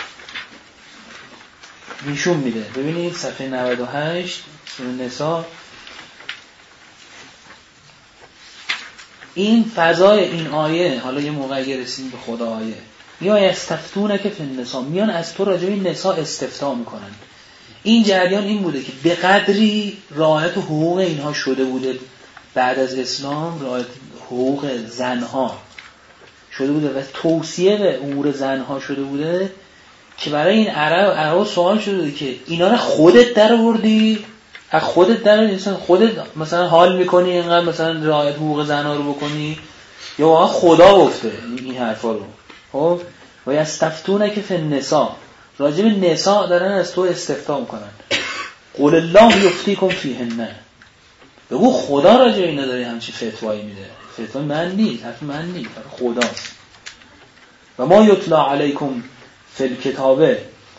نشون میده. ببینید صفحه نود و هشت سوره نساء، این فضای این آیه، حالا یه موقعی رسیدیم به خدا آیه، یا یستفتونک فی النساء، میان از تو راجع به نساء استفتاء میکنن. این جریان این بوده که به قدری رعایت حقوق اینها شده بوده بعد از اسلام، رعایت حقوق زنها شده بوده و توصیه به امور زنها شده بوده که برای این عرب عرب سوال شده بوده که اینا رو خودت در آوردی، از خودت در انسان خودت مثلا حال میکنی اینقدر مثلا رعایت حقوق زنها رو بکنی، یا واقعا خدا گفته این حرفا رو؟ خب و یستفتونک فی النساء، راجع به نساء دارن از تو استفتاء میکنن. قول الله یفتیکم فیهن، بگو خدا راجع به اینا داره همچین فتوایی میده. فتوای من نیست، حرف من نیست، خداست. و ما یتلا علیکم فی الکتابه،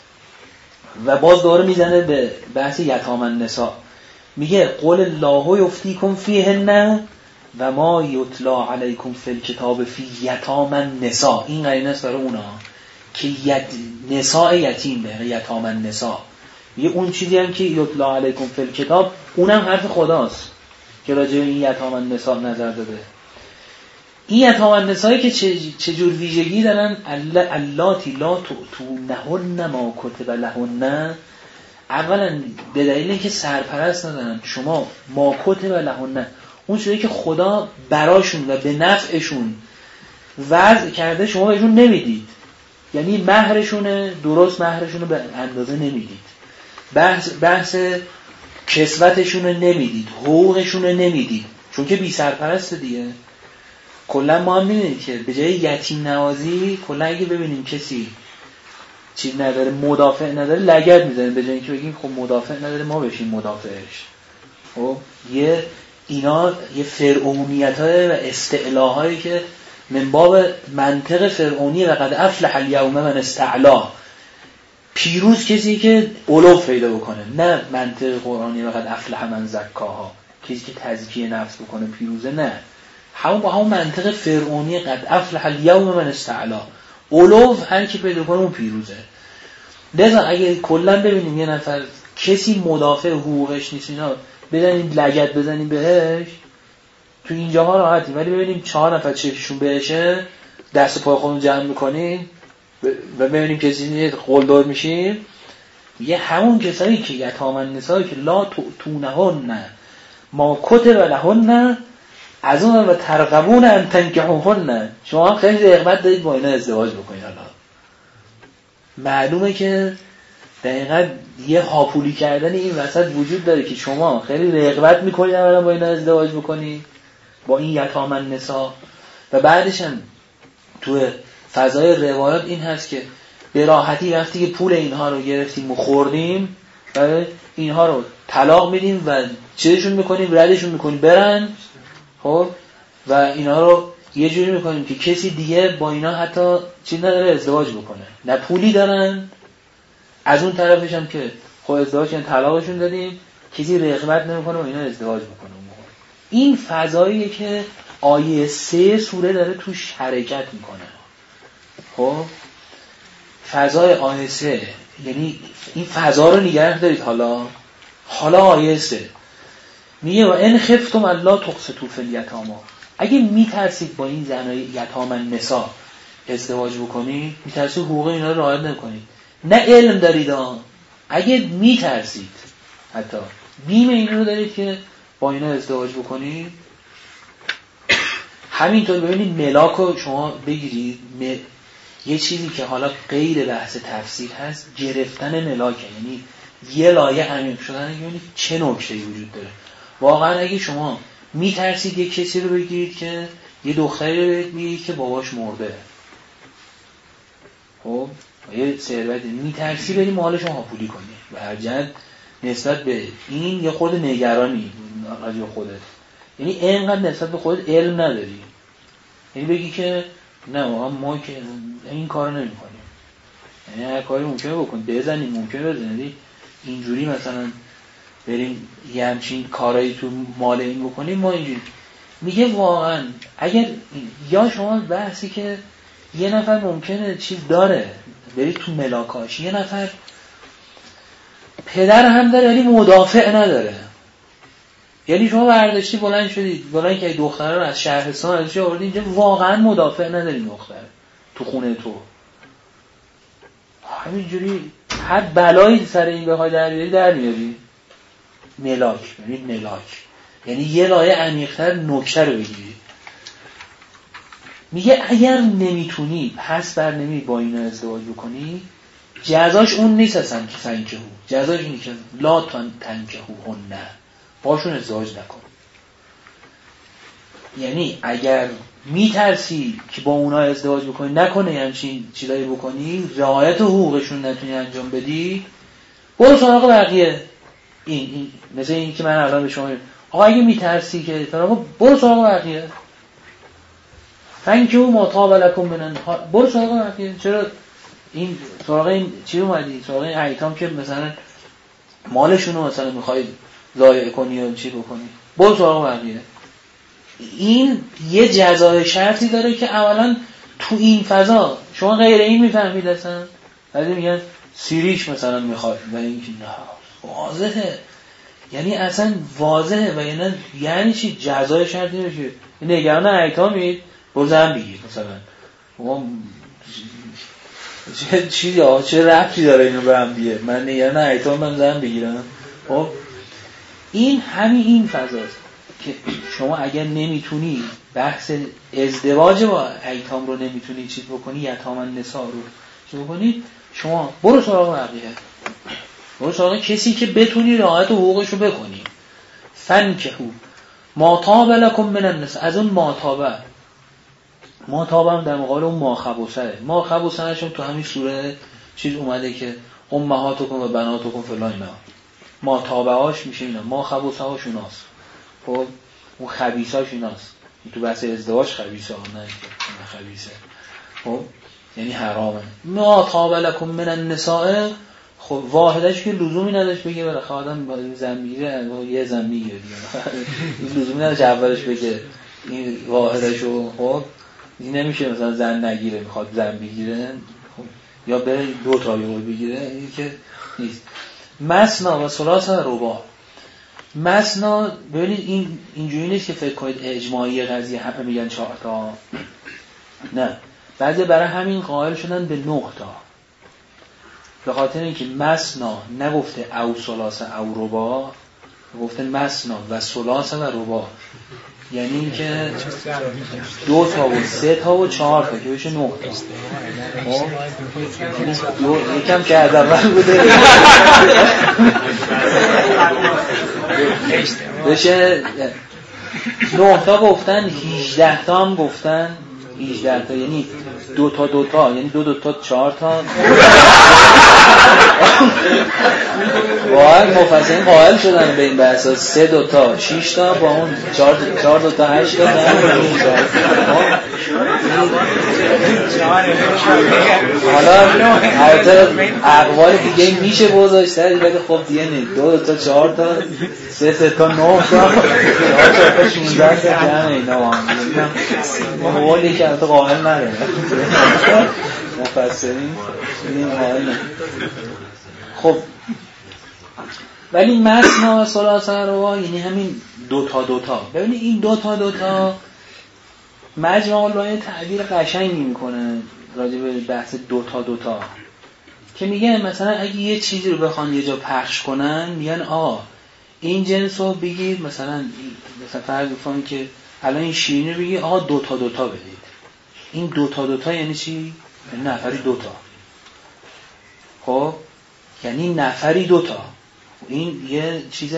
و باز داره میزنه به بحث یتام النساء، میگه قول الله یفتیکم فیهن و ما یتلا علیکم فی الکتاب فی یتام النساء. این قرینه است برای اونا که یت... نساء یتیم به یتام النساء. میگه اون چیزی هم که یتلا علیکم فی الکتاب اونم حرف خداست که راجع به این یتام النساء نظر داده. این یتام النساء که چجور ویژگی دارن، اللاتی لا تؤتونهن ما کتب لهن، اولا به دلیل اینکه سرپرست ندارن، شما ما کتب لهن اون چیزی که خدا براشون و به نفعشون وضع کرده شما بهشون نمیدید، یعنی مهرشونه، درست مهرشونو به اندازه نمیدید، بحث بحث کسوتشونو نمیدید، حقوقشونو نمیدید، چون که بی سرپرست دیگه. کلا ما هم می‌بینید که به جای یتیم نوازی، کلا اگه ببینیم کسی چیز نداره، مدافع نداره، لگد میزنیم، به جای اینکه بگیم خب مدافع نداره ما بشیم مدافعش. خب یه اینا یه فرعونیت‌های و استعلاهایی که من باب منطق فرعونی و قد افلح الیوم من استعلا، پیروز کسی که علو پیدا بکنه، نه منطق قرآنی و قد افلح من زکاها، کسی که تزکیه نفس بکنه پیروزه، نه همون با همون منطق فرعونی قد افلح الیوم من استعلا، علو هر کی پیدا کنه اون پیروزه. لذا اگه کلا ببینیم یه نفر کسی مدافع حقوقش نیست، اینا بزنیم لگد بزنیم بهش، تو اینجاها راحتی، ولی ببینیم چهار نفر چششون بهشه دست پای خودمون جمع میکنیم و ببینیم کسی نیست قلدر میشیم. یه همون کسایی که یتام النساء که لا تؤتونهن ما کتب لهن، از اون و ترغبون ان تنکحوهن، شما هم خیلی رغبت دارید با اینا ازدواج بکنید. حالا معلومه که دقیقاً یه هاپولی کردن این وسط وجود داره که شما خیلی رغبت میکنید اولا با اینا ازدواج بکنید، با این یتام النساء، و بعدش هم تو فضای روایات این هست که به راحتی وقتی که پول اینها رو گرفتیم و خوردیم و اینها رو طلاق میدیم و چیزشون میکنیم، ردشون میکنیم برن، خب و اینها رو یه جوری میکنیم که کسی دیگه با اینا حتی چیز نداره ازدواج بکنه، نه پولی دارن، از اون طرفش هم که خب ازدواج کردن طلاقشون دادیم، کسی رغبت نمیکنه با اینا ازدواج بکنه. این فضاییه که آیه سه سوره داره توش حرکت میکنه. خب فضای آیه سه، یعنی این فضا رو نگه دارید. حالا حالا آیه سه میگه و ان خفتم الا تقسطوا فی الیتامی، اگه میترسید با این زنای یتام النساء ازدواج بکنید، میترسید حقوق اینا رو رعایت نکنید، نه علم دارید ها، اگه میترسید حتی بیم اینا رو دارید که با اینا ازدواج بکنید، همینطور ببینید ملاک رو شما بگیرید، م... یه چیزی که حالا غیر بحث تفسیر هست گرفتن ملاکه، یعنی یه لایه عمیق شدن، یعنی چه نکته‌ای وجود داره. واقعا اگه شما میترسید یه کسی رو بگیرید که یه دختری رو بگیرید که باباش مرده، خب یه ثروتی میترسی بریم مال شما پولی کنی و هر جد نسبت به این یه خود نگرانی راجع به خودت، یعنی اینقدر نسبت به خودت علم نداری، یعنی بگی که نه ما که این کارو نمی‌کنیم، یعنی هر کاری ممکنه بکنیم، بزنیم ممکنه بزنیم، اینجوری مثلا بریم یه همچین کارایی تو مال این بکنیم ما اینجوری. میگه واقعا اگر یا شما بحثی که یه نفر ممکنه چیز داره برید تو ملاکاش، یه نفر پدر هم داره ولی مدافع نداره، یعنی شما برداشتی بلند شدید بلند که دختره رو از شهرستان ازش آوردید اینجا، واقعا مدافع نداری دختر تو خونه تو، همینجوری هر بلایی سر این بخوای در بیاری در میاری. ملاک، ببینید ملاک یعنی یه لایه عمیق‌تر نکته رو بگیرید. میگه اگر نمیتونی پس بر نمی با اینا ازدواج بکنی، جزاش اون نیست اصلا که فنکهو، جزاش اینه که لا تنکهو هن، نه باشون ازدواج نکن. یعنی اگر میترسی که با اونا ازدواج بکنی نکنه همچین چیزایی بکنی، رعایت حقوقشون نتونی انجام بدی، برو سراغ بقیه. این این مثل این که من الان به شما میگم آقا اگه میترسی که طرفا برو سراغ بقیه، فنکهو ما طاب لکم من النساء، برو سراغ بقیه. چرا این سراغ این چی اومدی؟ سراغ این ایتام که مثلا مالشون رو مثلا میخوای ضایع کنی یا چی بکنی، برو سراغ بقیه. این یه جزای شرطی داره که اولا تو این فضا شما غیر این میفهمید اصلا، بعد میگن سیریش مثلا میخواد و این که نه واضحه، یعنی اصلا واضحه و یعنی یعنی چی جزای شرطی نمیشه. نگران ایتامید برو زن بگیر مثلا، چه چیزی ها چه ربطی داره اینو به هم بیه، من نگران ایتام من زن بگیرم. خب این همین این فضاست که شما اگر نمیتونی بحث ازدواج با ایتام رو نمیتونی چیز بکنی، یتام النساء رو چیز بکنی، شما برو سراغ بقیه، برو سراغ کسی که بتونی رعایت حقوقش رو بکنی. فنکهو ما طاب لکم من النساء، از اون ما طاب، ما طاب هم در مقابل اون ما خبوسه، ما خبوسه هاشون تو همین سوره چیز اومده که امهاتکم و بناتکم فلان، اینا ما طابه هاش میشه اینا، ما خبوسه هاشون هاست. خب اون خبیثاش ایناست، تو بحث ازدواج خبیثه ها نه خبیثه، خب یعنی حرامه. ما طاب لکم من النساء، خب واحدش که لزومی نداشت بگه برای آدم با زن میگیره یه زن میگیره دیگه، لزومی نداشت اولش بگه این واحدشو، خب این نمیشه مثلا زن نگیره میخواد زن بگیره، خب یا بره دو تا یهو بگیره، این که نیست. مثنا و ثلاث و رباع. مثنا ببینید این اینجوری نیست که فکر کنید اجماعی قضیه همه میگن چهار تا، نه بعضی برای همین قائل شدن به نه تا، به خاطر اینکه مثنا نگفته او ثلاث او رباع، گفته مثنا و ثلاث و رباع، یعنی اینکه دو تا و سه تا و چهار تا که بشه نه تا. خب یکم که از اول بوده بشه نه تا گفتن، هجده تا هم گفتن، هجده تا یعنی دو تا دو تا یعنی دو دو تا چهار تا. واقعا مفصل قائل شدن به این بحث، سه دو تا شش تا با اون چهار چهار دو تا هشت تا. حالا البته اقوال دیگه میشه گذاشت ولی خب دیگه نه، دو دو تا چهار تا سه سه تا نه تا چهار تا شانزده تا جمع اینا هم قولی که البته قائل نداره مفسرین این قائل نداره. خب ولی مثنا و ثلاث و رباع یعنی همین دو تا دو تا. ببینید این دو تا دو تا مجمع البیان تعبیر قشنگی میکنه راجع به بحث دو تا دو تا، که میگه مثلا اگه یه چیزی رو بخوان یه جا پخش کنن میگن آقا این جنس رو بگیر، مثلا مثلا فرض بکنید که الان این شیرینی رو بگی آقا دوتا دوتا بدید. این دوتا دوتا یعنی چی؟ یعنی نفری دوتا. خب یعنی نفری دوتا. این یه چیز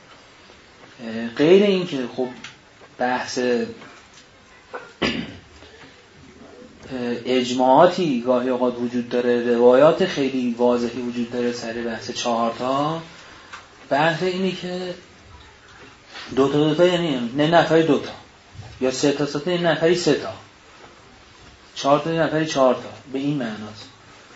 غیر این که خب بحث اجماعاتی گاهی اوقات وجود داره، روایات خیلی واضحی وجود داره سر بحث چهارتا. بحث اینی که دوتا دوتا یعنی نه نفری دوتا، یا سه تا سه تا یعنی نفری سه تا، چهار تا نفری چهار تا، به این معناست.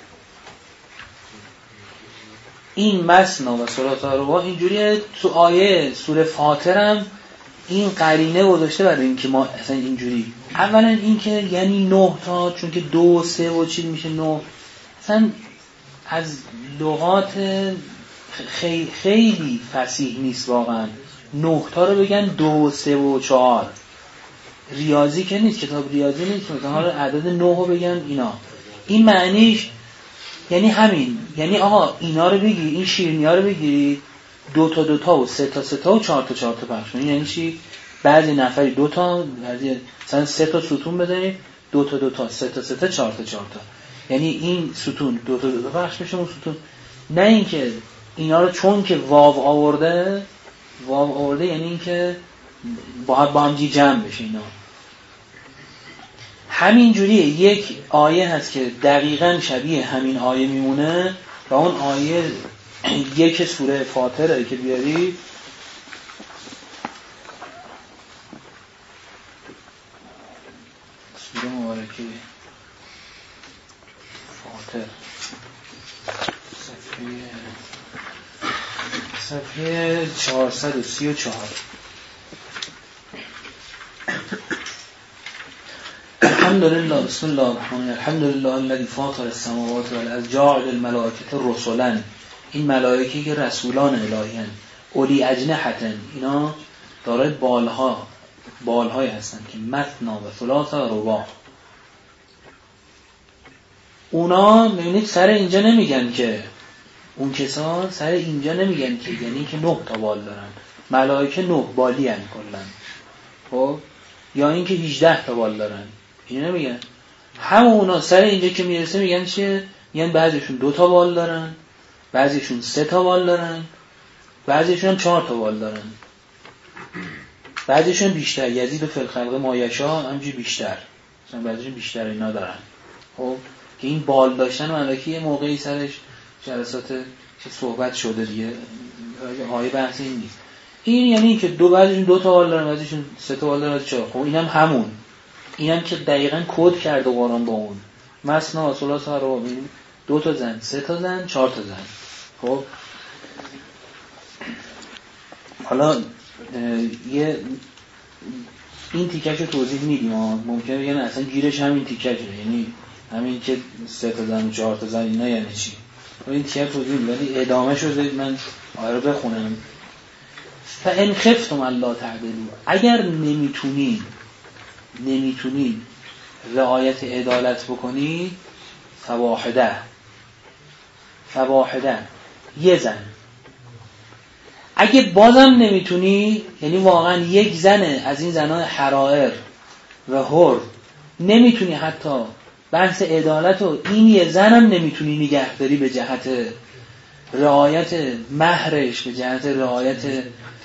این مثنا و ثلاثا رباع اینجوریه. تو آیه سوره فاطر هم این قرینه گذاشته برای اینکه ما اصلا اینجوری، اولا این که یعنی نه تا، چون که دو سه و چیز میشه نه، اصلا از لغات خیلی خیلی فصیح نیست واقعا نه تا رو بگن دو سه و چهار. ریاضی که نیست، کتاب ریاضی نیست مثلا حالا عدد نه رو بگن اینا. این معنیش یعنی همین، یعنی آقا اینا رو بگی، این شیرینی ها رو بگیری دو تا دو تا و سه تا سه تا و چهار تا چهار تا پخش کنی. یعنی چی؟ بعضی نفری دو تا، بعضی مثلا سه تا ستون بذاری، دو تا دو تا سه تا سه تا چهار تا چهار تا، یعنی این ستون دو تا دو تا پخش میشه اون ستون. نه اینکه اینا رو چون که واو آورده، واو آورده یعنی اینکه باید با هم جمع بشه اینا. همین جوریه. یک آیه هست که دقیقاً شبیه همین آیه میمونه و اون آیه یک سوره فاطره که بیاری، سوره مبارکه فاطر، صفحه صفحه چهارصد و سی و چهار. الحمدلله بسم الله الرحمن الرحیم الحمدلله الذی فاطر السماوات والارض جاعل الملائکه رسلا. این ملائکه که رسولان الهی هستند، اولی اجنحه، اینا دارای بالها، بالهای هستند که مثنا و ثلاث و رباع. اونا میبینید سر اینجا نمیگن که اون کسان سر اینجا نمیگن که یعنی که نه تا بال دارن، ملائکه نه بالی هستند کلا. خب یا اینکه هجده تا بال دارن، اینو نمیگن. همونا سر اینجا که میرسه میگن چیه؟ میگن بعضیشون دو تا بال دارن، بعضیشون سه تا بال دارن، بعضیشون هم چهار تا بال دارن، بعضیشون بیشتر. یزید فی الخلق ما یشاء، همینجوری بیشتر، مثلا بعضیشون بیشتر اینا دارن. خب که این بال داشتن ملائکه یه موقعی سرش جلسات صحبت شده دیگه، های بحث این نیست. این یعنی که دو بعضیشون دو تا بال دارن، بعضیشون سه تا بال دارن. چرا؟ خب اینم همون، اینم که دقیقاً کد کرده قرآن با اون مثنا و ثلاث و رباع، دو تا زن، سه تا زن، چهار تا زن. خب حالا یه این تیکش رو توضیح میدیم. ممکنه بگن اصلا گیرش همین تیکشه، یعنی همین که سه تا زن و چهار تا زن اینا یعنی چی؟ این تیکه توضیح میدیم، ولی ادامهش رو زید من آیه رو بخونم. فَإِنْ خِفْتُمْ أَلَّا تَعْدِلُوا، اگر نمیتونین نمیتونین رعایت عدالت بکنی، فواحده فواحده یه زن. اگه بازم نمیتونی، یعنی واقعا یک زنه از این زنای حرائر و حر نمیتونی حتی بحث عدالت و این یه زنم نمیتونی نگهداری به جهت رعایت مهرش، به جهت رعایت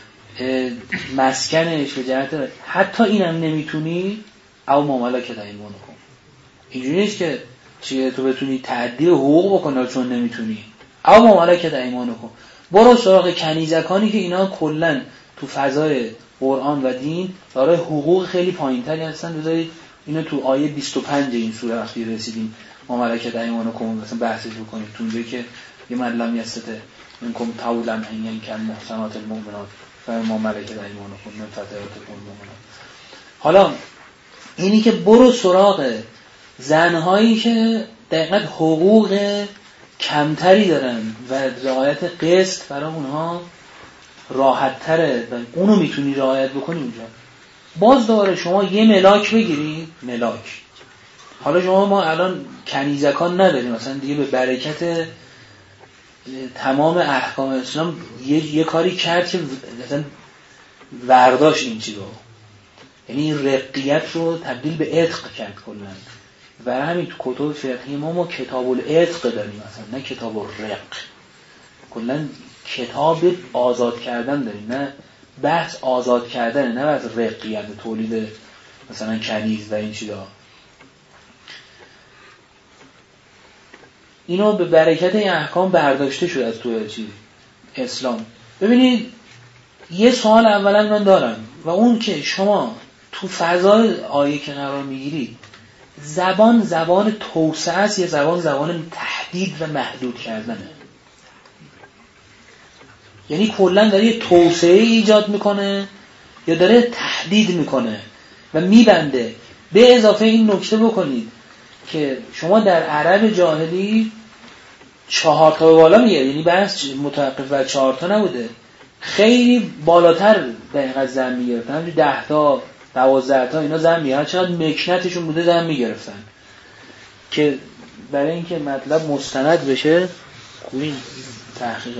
مسکنش، به جهت حتی اینم نمیتونی، او ما ملکت ایمانکم. اینجوری نیست که چیه تو بتونی تعدی حقوق بکنی چون نمیتونی، او ما ملکت ایمانکم. برو سراغ کنیزکانی که اینا کلا تو فضای قرآن و دین دارای حقوق خیلی پایین‌تری هستن. بذارید اینو تو آیه بیست و پنج این سوره وقتی رسیدیم ما ملکت ایمانکم مثلا بحثش بکنیم، تو اونجایی که یه ملم یسته منکم طولا ان کن محسنات المؤمنات فما ملکت ایمانکم من فتياتكم المؤمنات. حالا اینی که برو سراغ زنهایی که دقیقاً حقوق کمتری دارن و رعایت قسط برای اونها راحت تره و اونو میتونی رعایت بکنی اونجا. باز دوباره شما یه ملاک بگیری، ملاک. حالا شما ما الان کنیزکان نداریم مثلا دیگه، به برکت تمام احکام اسلام یه, یه کاری کرد که مثلا ورداشت این چیزو. یعنی این رقیت رو تبدیل به عتق کرد کلا. و همین تو کتب فقهی ما ما کتاب العتق داریم مثلا، نه کتاب الرق. کلا کتاب آزاد کردن داریم، نه بحث آزاد کردن، نه بحث رقیت تولید مثلا کنیز و این چیزا. اینو به برکت این احکام برداشته شد از تو چیز اسلام. ببینید یه سوال اولا من دارم و اون که شما تو فضای آیه که قرار میگیرید زبان زبان توسعه است یا زبان زبان تحدید و محدود کردنه؟ یعنی کلا داره یه توسعه ایجاد میکنه یا داره تحدید میکنه و میبنده؟ به اضافه این نکته بکنید که شما در عرب جاهلی چهار تا بالا میگه، یعنی بحث متوقف بر چهار تا نبوده، خیلی بالاتر دقیقا زن میگرفتن، همچه ده تا دوازده تا اینا زن میگرفتن. چقدر مکنتشون بوده زن میگرفتن که برای اینکه مطلب مستند بشه این تحقیق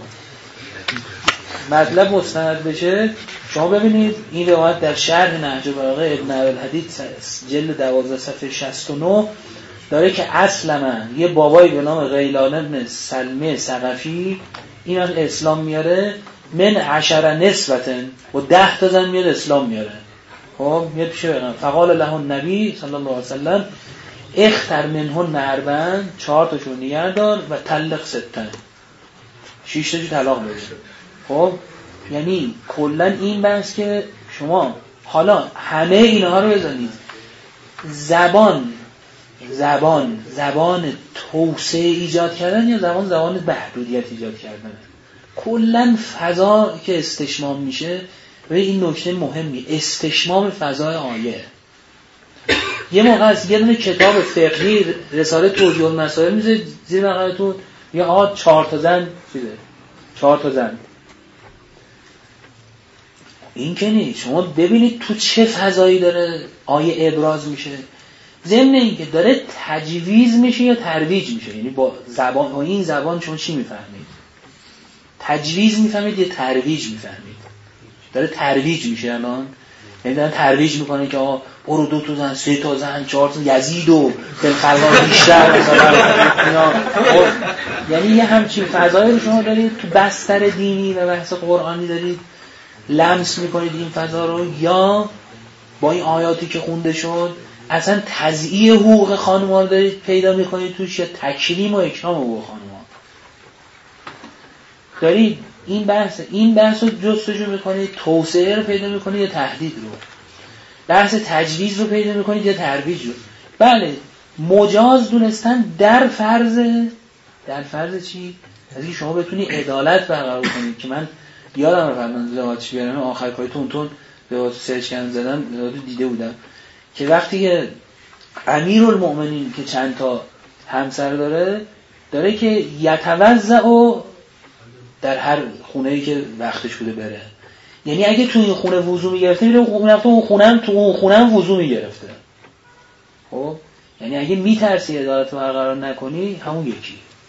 مطلب مستند بشه شما ببینید این روایت در شرح نهج البلاغه ابن ابوالحدید جلد دوازده صفحه شصت و نه داره که اصلا یه بابایی به نام غیلان ابن سلمه ثقفی این وقت اسلام میاره، من عشر نسبتن و ده تا زن میاد اسلام میاره. خب میاد پیش بگم فقال له النبی صلی الله علیه وسلم اختر منهن اربعن، چهار تاشون نگه دار و طلق ستن، شش تاشو طلاق بده. خب یعنی کلا این بحث که شما حالا همه اینها رو بزنید، زبان زبان زبان توسعه ایجاد کردن یا زبان زبان محدودیت ایجاد کردن؟ کلا فضا که استشمام میشه و این نکته مهمی، استشمام فضای آیه. یه موقع از یه دونه کتاب فقهی رساله توجیه المسائل میذاره زیر بغلتون یا آقا چهار تا زن چیزه، چهار تا زن. این که نیست. شما ببینید تو چه فضایی داره آیه ابراز میشه، ضمن این که داره تجویز میشه یا ترویج میشه. یعنی با زبان با این زبان شما چی میفهمید؟ تجویز میفهمید یا ترویج میفهمید؟ داره ترویج میشه الان، یعنی دارن ترویج میکنه که آقا برو دو تا زن، سه تا زن، چهار تا، یزید و فلخلقا بیشتر مثلا. یعنی یه همچین فضایی رو شما دارید تو بستر دینی و بحث قرآنی دارید لمس میکنید این فضا رو، یا با این آیاتی که خونده شد اصلا تضییع حقوق خانم‌ها رو دارید پیدا میکنید توش، یا تکریم و اکرام حقوق خانم‌ها دارید. این بحث این بحث رو جستجو میکنید، توسعه رو پیدا میکنید یا تهدید رو، بحث تجویز رو پیدا میکنید یا ترویج رو. بله مجاز دونستن در فرض در فرض چی؟ از این شما بتونی عدالت برقرار کنید. که من یادم رفت من لغاتش بیارم آخر پای تون تون لغات سرچ کردم زدم لغات دیده بودم که وقتی که امیرالمؤمنین که چند تا همسر داره داره که یتوزع و در هر خونه‌ای که وقتش بوده بره، یعنی اگه تو این خونه وضو میگرفته میره اون اون خونه هم تو اون خونه هم وضو میگرفته. خب یعنی اگه میترسی عدالت رو برقرار نکنی همون یکی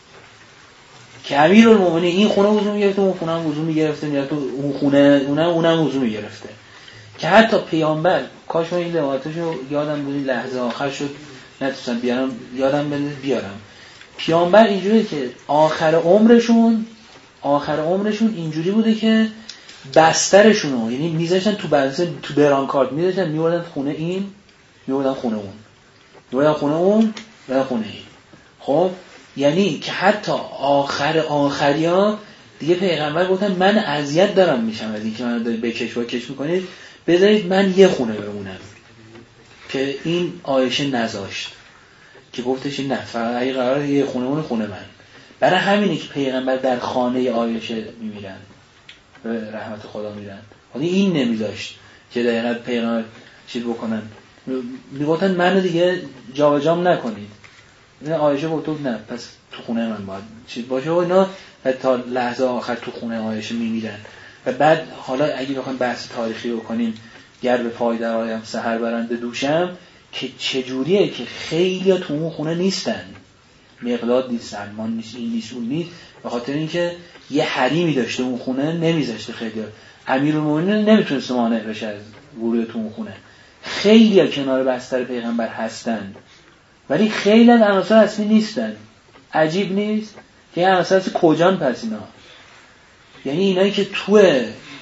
که امیرالمؤمنین این خونه وضو میگرفته اون خونه هم وضو میگرفته میره تو اون خونه اونم اونم وضو میگرفته. که حتی پیامبر کاش من این روایتاشو یادم بود لحظه آخر شد نتونستم بیارم یادم بنده بیارم. پیامبر اینجوریه که آخر عمرشون آخر عمرشون اینجوری بوده که بسترشونو یعنی میذاشتن تو بستر تو برانکارد میذاشتن میوردن خونه این میوردن خونه اون میوردن خونه اون و خونه این. خب یعنی که حتی آخر آخریا دیگه پیغمبر گفتن من اذیت دارم میشم از اینکه من دارید بکش و کش میکنید، بذارید من یه خونه بمونم. که این عایشه نذاشت که گفتش نه فقط اگه قراره یه خونه اون خونه من. برای همینه که پیغمبر در خانه عایشه میمیرن و رحمت خدا میرن. ولی این نمیذاشت که دقیقاً پیغمبر چیز بکنن، میگفتن منو دیگه جابجام نکنید. این عایشه گفت نه پس تو خونه من باید چیز باشه و اینا و تا لحظه آخر تو خونه عایشه میمیرن. و بعد حالا اگه بخوایم بحث تاریخی بکنیم گر به پای درایم سحر برنده دوشم که چجوریه که خیلی ها تو اون خونه نیستن، مقداد نیست، سلمان نیست، این نیست اون نیست، به خاطر اینکه یه حریمی داشته اون خونه نمیذاشته. خیلی امیرالمومنین نمیتونست مانع بشه از ورود تو اون خونه. خیلی ها کنار بستر پیغمبر هستن ولی خیلی از عناصر اصلی نیستن. عجیب نیست که این عناصر اصلی کجان پس اینا؟ یعنی اینایی که تو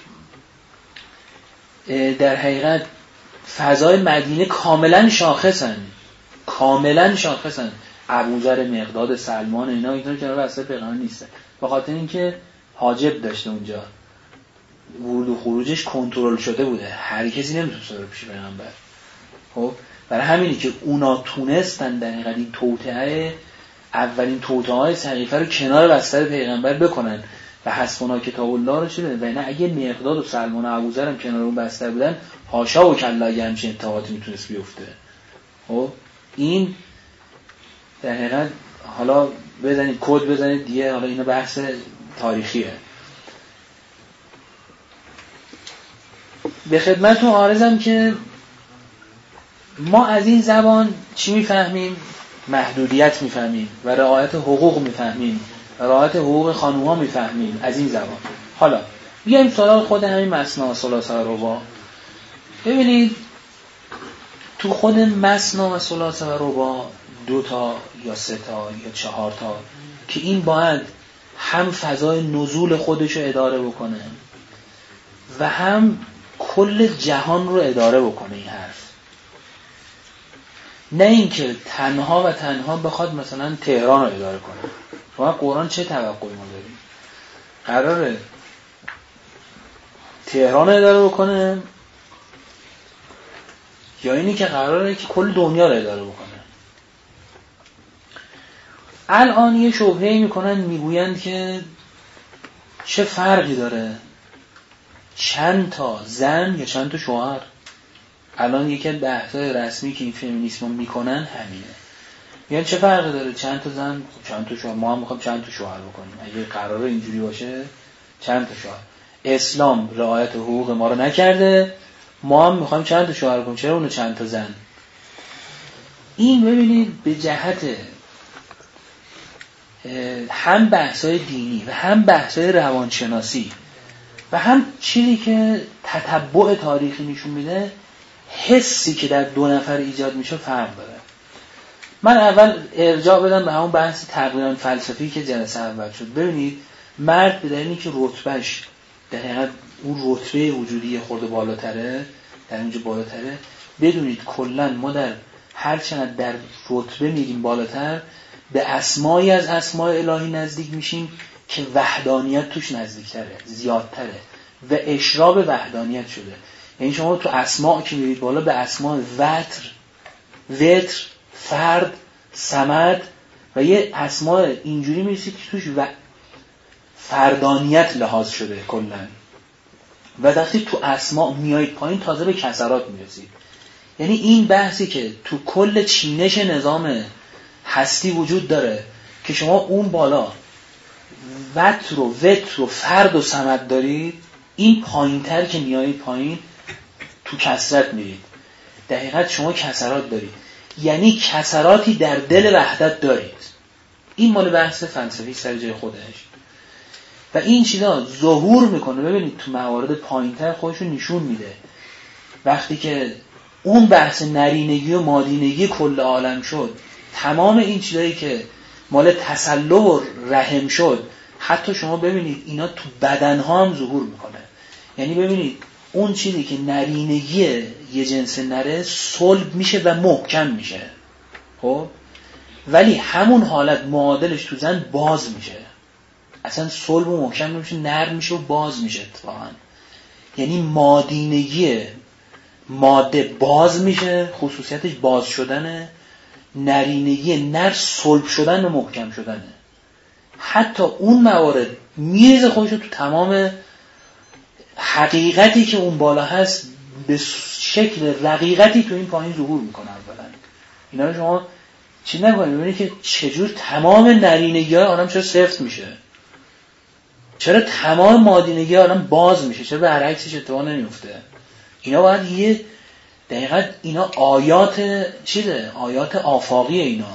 در حقیقت فضای مدینه کاملا شاخصن، کاملا شاخصن، ابوذر، مقداد، سلمان، اینا اینا کنار بستر پیغمبر نیستن، به خاطر اینکه حاجب داشته اونجا، ورود و خروجش کنترل شده بوده، هر کسی نمیتونه بره پیش پیغمبر. خب برای همینی که اونا تونستن در حقیقت این توطئه، اولین توطئه‌های سقیفه رو کنار بستر پیغمبر بکنن و حسبنا کتاب الله رو شده. و نه اگه مقداد و سلمان و ابوذر هم کنار اون بستر بودن، حاشا و کلا اگه همچین اتفاقاتی میتونست بیفته. خب این در حقیقت حالا بزنید کد بزنید دیگه، حالا اینا بحث تاریخیه. به خدمتتون عارضم که ما از این زبان چی میفهمیم؟ محدودیت میفهمیم و رعایت حقوق میفهمیم و رعایت حقوق خانوما میفهمیم از این زبان. حالا بیایم سراغ خود همین مثنی و ثلاثه و رباع. ببینید تو خود مثنی و ثلاثه و رباع دو تا یا سه تا یا چهار تا که این باید هم فضای نزول خودشو اداره بکنه و هم کل جهان رو اداره بکنه این حرف. نه اینکه تنها و تنها بخواد مثلا تهران رو اداره کنه. شما قرآن چه توقعی ما داریم؟ قراره تهران رو اداره بکنه یا اینی که قراره که کل دنیا رو اداره بکنه؟ الان یه شبهه‌ای میکنن، میگویند که چه فرقی داره چند تا زن یا چند تا شوهر؟ الان یکی از بحث‌های رسمی که این فمینیسم میکنن همینه. یعنی چه فرقی داره چند تا زن چند تا شوهر؟ ما هم میخوایم چند تا شوهر بکنیم. اگه قراره اینجوری باشه چند تا شوهر. اسلام رعایت حقوق ما رو نکرده، ما هم میخوایم چند تا شوهر بکنیم، چرا اونو چند تا زن؟ این ببینید به جهت هم بحث‌های دینی و هم بحث‌های روانشناسی و هم چیزی که تتبع تاریخی نشون میده، حسی که در دو نفر ایجاد میشه فرق داره. من اول ارجاع بدم به همون بحث تقریبا فلسفی که جلسه اول شد. ببینید مرد به دلیلی که رتبهش در حقیقت اون رتبه وجودی خورده بالاتره، در اینجا بالاتره، بدونید کلا ما در هر چند در رتبه میگیم بالاتر، به اسمایی از اسماء الهی نزدیک میشیم که وحدانیت توش نزدیکتره، زیادتره و اشراب وحدانیت شده. یعنی شما تو اسماء که میرید بالا به اسماء وتر، وتر، فرد، صمد و یه اسماء اینجوری میرسید که توش و فردانیت لحاظ شده کلا. و وقتی تو اسماء میایید پایین تازه به کسرات میرسید. یعنی این بحثی که تو کل چینش نظام هستی وجود داره که شما اون بالا وتر و وتر و فرد و صمد دارید، این پایینتر که میایید پایین تو کسرت میرید. دقیقاً شما کسرات دارید، یعنی کسراتی در دل وحدت دارید. این مال بحث فلسفی سر جای خودش و این چیزا ظهور میکنه. ببینید تو موارد پایینتر خودشو نشون میده. وقتی که اون بحث نرینگی و مادینگی کل عالم شد، تمام این چیزایی که مال تسلل و رحم شد، حتی شما ببینید اینا تو بدنها هم ظهور میکنه. یعنی ببینید اون چیزی که نرینگی یه جنس نره صلب میشه و محکم میشه، خب ولی همون حالت معادلش تو زن باز میشه. اصلا صلب و محکم نمیشه، نرم میشه و باز میشه اتفاقا. یعنی مادینگی ماده باز میشه، خصوصیتش باز شدنه، نرینگی نر صلب شدن و محکم شدنه. حتی اون موارد میرزه خودشو تو تمام حقیقتی که اون بالا هست به شکل رقیقتی تو این پایین ظهور میکنه. اولا اینا رو شما چی نکنید، ببینید که چجور تمام نرینگی های آدم چرا سفت میشه، چرا تمام مادینگی آدم باز میشه، چرا برعکسش اتفاق نمیفته. اینا باید یه دقیقاً اینا آیات چیزه، آیات آفاقیه. اینا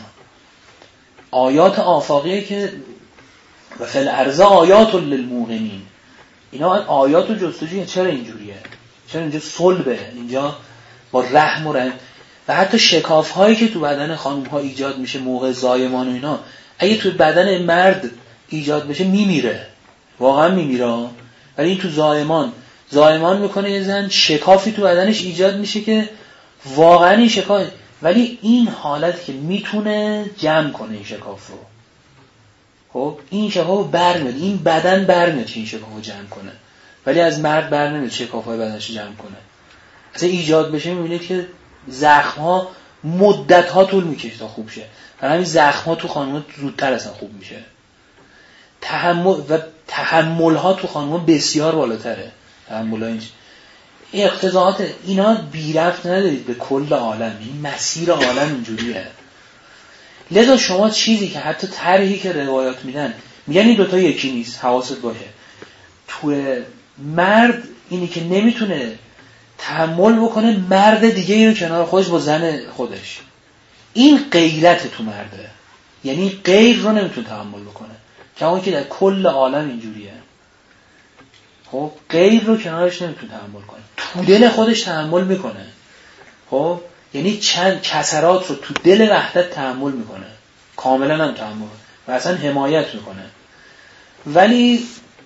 آیات آفاقیه که و فی الارض آیات للموقنین. اینا آیات و جستجویه. چرا اینجوریه؟ چرا اینجا صلبه، اینجا با رحم و رحم و حتی شکاف هایی که تو بدن خانم ها ایجاد میشه موقع زایمان و اینا اگه تو بدن مرد ایجاد بشه میمیره، واقعا میمیره. ولی این تو زایمان زایمان میکنه یه زن شکافی تو بدنش ایجاد میشه که واقعا این شکاف، ولی این حالت که میتونه جمع کنه این شکاف رو، خب این شکاف رو برمیاد، این بدن برمیاد که این شکاف رو جمع کنه، ولی از مرد برنمیاد شکاف های بدنش جمع کنه. اصلا ایجاد بشه میبینید که زخم ها مدت ها طول میکشه تا خوب شه، برای همین زخم ها تو خانم زودتر اصلا خوب میشه. تحمل و تحمل ها تو خانم بسیار بالاتره. تحمل ها اینج اقتضاعات اینا بی ربط ندارید به کل عالم، این مسیر عالم اینجوریه. لذا شما چیزی که حتی طرحی که روایات میدن میگن این دوتا یکی نیست، حواست باشه. تو مرد اینی که نمیتونه تحمل بکنه مرد دیگه ای رو کنار خودش با زن خودش، این غیرت تو مرده، یعنی غیر رو نمیتونه تحمل بکنه، کما که در کل عالم اینجوریه. خب غیر رو کنارش نمیتونه تحمل کنه، تو دل خودش تحمل میکنه. خب یعنی چند کسرات رو تو دل وحدت تحمل میکنه، کاملا هم تحمل و اصلا حمایت میکنه، ولی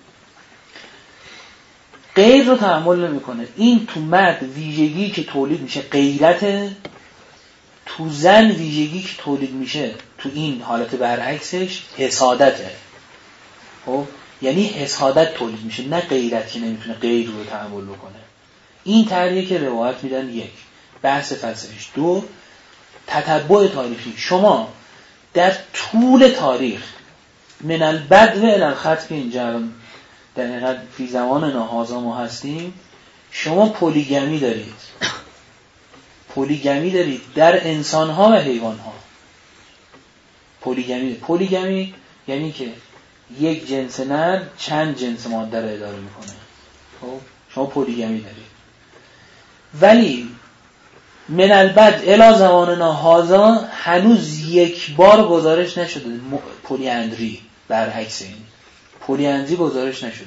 غیر رو تحمل نمیکنه. این تو مرد ویژگی که تولید میشه غیرته، تو زن ویژگی که تولید میشه تو این حالت برعکسش حسادته. خب یعنی حسادت تولید میشه، نه غیرت که نمیتونه غیر رو تحمل بکنه. این طریقی که روایت میدن یک بحث فلسفیش. دو تتبع تاریخی. شما در طول تاریخ من البدو الی الخط که اینجا در حقیقت فی زمان ناهازا ما هستیم، شما پلیگمی دارید، پلیگمی دارید در انسان‌ها و حیوان‌ها. پلیگمی پلیگمی یعنی که یک جنس نر چند جنس ماده رو اداره میکنه. خب شما پلیگمی دارید، ولی من البد الی زماننا هذا هنوز یک بار گزارش نشده پلی اندری، برعکس این پلی اندری گزارش نشده.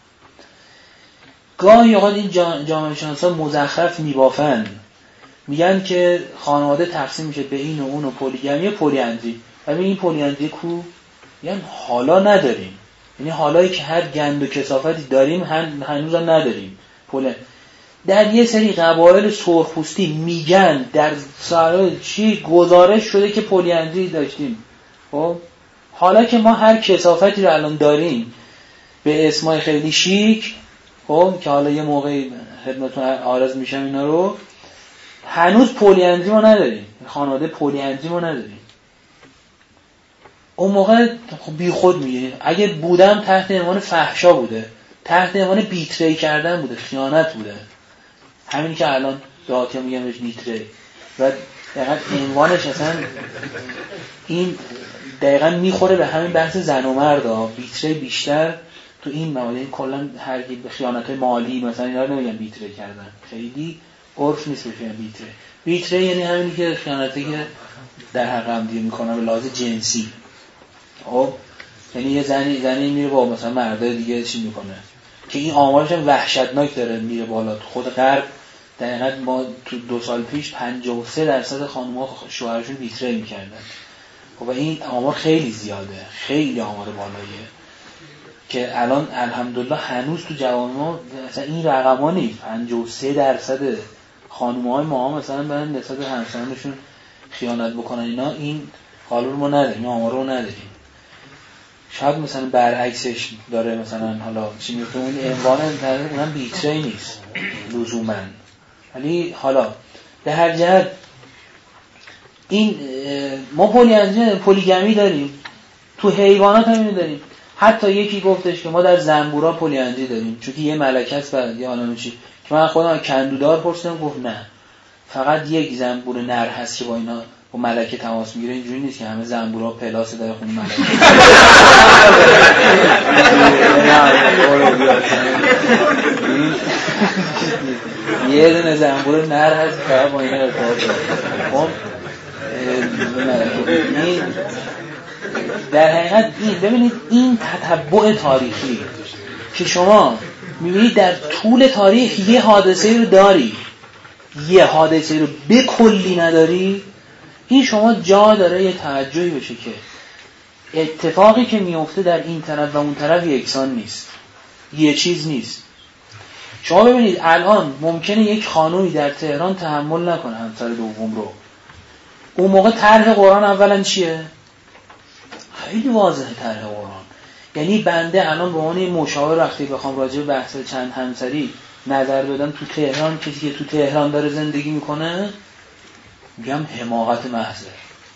گاهی اوقات این جامعه شناسا مزخرف میبافن، میگن که خانواده تقسیم میشه به این و اون و پلیگمی و پلی اندری، ولی این پلی اندری کو؟ یعنی حالا نداریم، یعنی حالایی که هر گند و کثافتی داریم هن... هنوز هم نداریم. پول در یه سری قبایل سرخپوستی میگن در سال چی گزارش شده که پلی اندری داشتیم. خب حالا که ما هر کثافتی رو الان داریم به اسمای خیلی شیک، خب که حالا یه موقعی خدمتتون عرض میشم اینا رو، هنوز پلی اندری ما نداریم، خانواده پلی اندری ما نداریم. اون موقع خب بی خود میگه اگه بودم تحت عنوان فحشا بوده، تحت عنوان بیتری کردن بوده، خیانت بوده، همین که الان دعاتی ها میگن بهش بیتری و دقیقا عنوانش اصلا این دقیقا میخوره به همین بحث زن و مرد ها. بیتری بیشتر تو این مواد، این کلا هرگی به خیانت های مالی مثلا اینا رو نمیگن بیتری کردن، خیلی عرف نیست بگن بیتری. بیتری یعنی همینی که خیانتی که در حق هم دیگه میکنن به لحاظ جنسی. خب یعنی یه زنی زنی میره با مثلا مرده دیگه چی میکنه که این آمارش هم وحشتناک داره میره بالا. تو خود غرب دقیقاً ما تو دو سال پیش پنجاه و سه درصد خانم‌ها شوهرشون بیتری میکردن. خب این آمار خیلی زیاده، خیلی آمار بالاییه که الان الحمدلله هنوز تو جوامع ما مثلا این رقم‌ها نیست. پنجاه و سه درصد خانم‌های ما مثلا برن نسبت به همسرانشون خیانت بکنن، اینا این حال رو ما نداریم، این آمار رو نداریم. شاید مثلا برعکسش داره، مثلا حالا چی میگه اون عنوان اونم بیتری نیست لزوما، ولی حالا به هر جهت این ما پلی پلیگمی داریم، تو حیوانات هم اینو داریم. حتی یکی گفتش که ما در زنبورا پلی اندری داریم چون که یه ملکه است و یه عالمه چی که من خودم کندودار پرسیدم، گفت نه فقط یک زنبور نر هست که با اینا با ملکه تماس میگیره. اینجوری نیست که همه زنبورا پلاس داره خون ملکه. یه دونه زنبور نر هست که با اینا ارتباط داره. خب در حقیقت این ببینید این تتبع تاریخی که شما میبینید در طول تاریخ یه حادثه رو داری یه حادثه رو به کلی نداری، این شما جا داره یه توجهی بشه که اتفاقی که میفته در این طرف و اون طرف یکسان نیست، یه چیز نیست. شما ببینید الان ممکنه یک خانومی در تهران تحمل نکنه همسر دوم رو، اون موقع طرح قرآن اولا چیه؟ خیلی واضحه طرح قرآن. یعنی بنده الان به عنوان مشاور وقتی بخوام راجع به بحث چند همسری نظر بدم تو تهران، کسی که تو تهران داره زندگی میکنه، میگم حماقت محضه،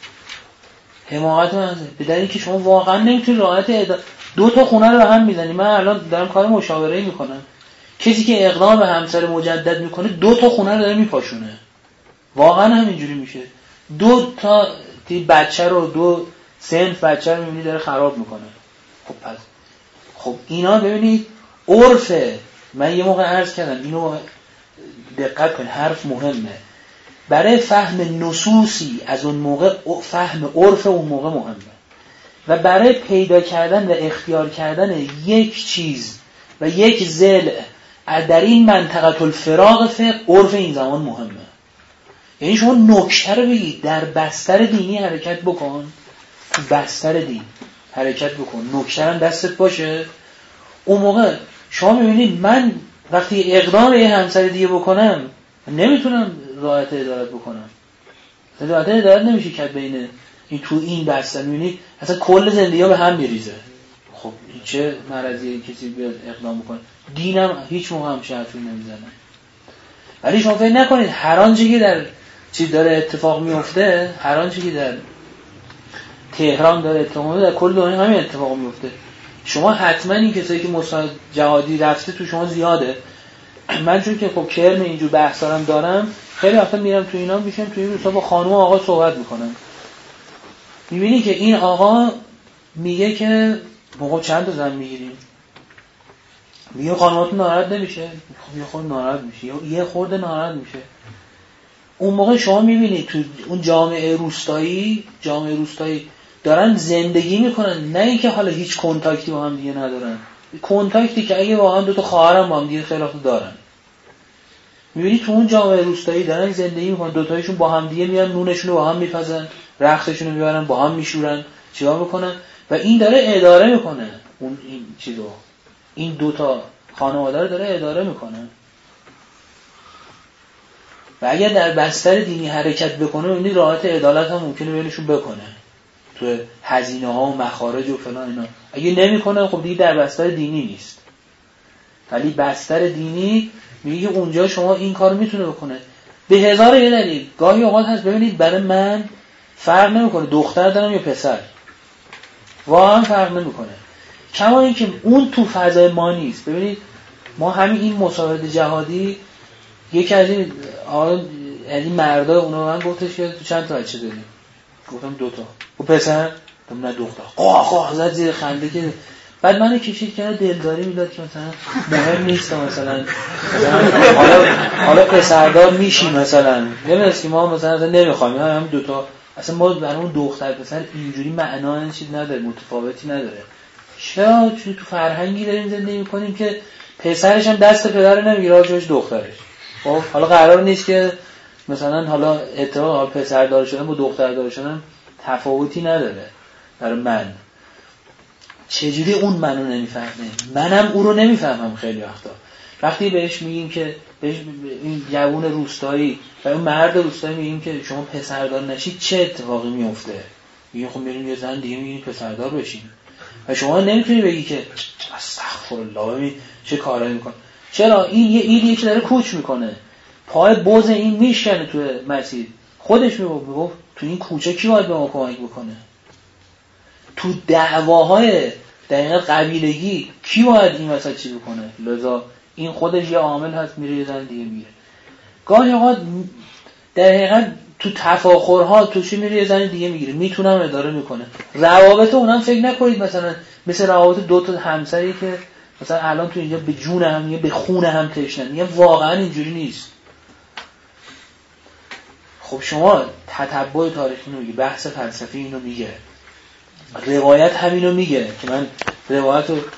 حماقت محضه. به دلیلی که شما واقعا نمیتونید رعایت ادا... دو تا خونه رو به هم میزنی. من الان دارم کار مشاوره‌ای میکنم، کسی که اقدام به همسر مجدد میکنه دو تا خونه رو داره میپاشونه. واقعا همینجوری میشه. دو تا بچه رو، دو صنف بچه رو میبینی داره خراب میکنه. خب پس خب اینا ببینید عرفه. من یه موقع عرض کردم اینو دقت کن، حرف مهمه. برای فهم نصوصی از اون موقع فهم عرف اون موقع مهمه، و برای پیدا کردن و اختیار کردن یک چیز و یک ضلع در این منطقه الفراغ فقه، عرف این زمان مهمه. یعنی شما نکته رو بگید در بستر دینی حرکت بکن، تو بستر دین حرکت بکن، نکته هم دستت باشه. اون موقع شما میبینید من وقتی اقدام یه همسر دیگه بکنم نمیتونم رعایت عدالت بکنم. رعایت عدالت نمیشه کرد بین این تو این بستر. میبینید اصلا کل زندگی ها به هم میریزه. خب چه مرضیه کسی بیاد اقدام بکنه؟ دینم هیچ موقع هم حرفی نمیزنه. ولی شما فکر نکنید هر آنچه که در چیز داره اتفاق میفته، هر آنچه که در تهران داره اتفاق میفته، در کل دنیا همین اتفاق میفته. شما حتما این کسایی که مصاحبه جهادی رفته تو شما زیاده. من چون که خب کرم اینجور بحثارم دارم، خیلی وقتا میرم تو اینا، میشم تو این روزا با خانم و آقا صحبت میکنم. میبینی که این آقا میگه که موقع چند تا زن میگیریم؟ میگه خانماتون ناراحت نمیشه؟ خب یه خورده ناراحت میشه، یه خورده ناراحت میشه. اون موقع شما میبینید تو اون جامعه روستایی، جامعه روستایی دارن زندگی میکنن، نه اینکه حالا هیچ کنتاکتی با هم دیگه ندارن. کنتاکتی که اگه واقعا دو تا خواهرم با هم دیگه خیلی دارن. میبینید تو اون جامعه روستایی دارن زندگی میکنن، دو تایشون با هم دیگه میان نونشون رو با هم میپزن، رختشون رو میبرن با هم میشورن، چیکار میکنن؟ و این داره اداره میکنه اون این چیزو، این دو تا خانواده رو داره اداره میکنه. و اگر در بستر دینی حرکت بکنه، اونی رعایت عدالت هم ممکنه بینشون بکنه تو هزینه ها و مخارج و فلان اینا. اگه نمیکنه خب دیگه در بستر دینی نیست. ولی بستر دینی میگه اونجا شما این کارو میتونه بکنه به هزار یه دلیل. گاهی اوقات هست ببینید برای من فرق نمیکنه دختر دارم یا پسر، واقعا فرق نمیکنه. کما اینکه اون تو فضای ما نیست. ببینید ما همین این مساعد جهادی، یکی از این آقا این مردا اونا من گفتش که تو چند تا بچه داری؟ گفتم دو تا. و پسر؟ گفتم نه دختر. قاه قاه زد زیر خنده که بعد منو کشید کنار، دلداری میداد که مثلا مهم نیست مثلا حالا حالا پسردار میشی مثلا، نمیدونستی ما مثلا نمیخوایم هم دو تا، اصلا ما برامون دختر پسر اینجوری معنا چیز نداره، متفاوتی نداره. چرا تو فرهنگی داریم زندگی میکنیم که پسرش هم دست پدر نمیگیره، جاش دخترش. خب حالا قرار نیست که مثلا حالا اتفاق پسردار شدن با دختردار شدن تفاوتی نداره برای من. چجوری اون منو نمیفهمه، منم او رو نمیفهمم. خیلی وقتا وقتی بهش میگیم که بهش این جوون روستایی و اون مرد روستایی میگیم که شما پسردار نشید چه اتفاقی میفته، میگیم خب بریم یه زن دیگه میگیم پسردار بشین. و شما نمیتونی بگی که استغفرالله ببین چه کارایی میکنه. چرا؟ این یه ایدیه که داره کوچ میکنه، پای بوز این میشکنه تو مسیر. خودش میگفت تو این کوچه کی باید به ما کمک بکنه؟ تو دعواهای دقیقا قبیلگی کی باید این واسه چی بکنه؟ لذا این خودش یه عامل هست، میره یه زن دیگه میره. گاهی اوقات در حقیقت تو تفاخرها تو چی میره یه زن دیگه میگیره، میتونم اداره میکنه. روابط اونم فکر نکنید مثلا مثل روابط دو تا همسری که مثلا الان تو اینجا به جون هم یه به خون هم تشنن، یه واقعا اینجوری نیست. خب شما تتبع تاریخی اینو میگه، بحث فلسفی اینو میگه، روایت همینو میگه که من روایت رو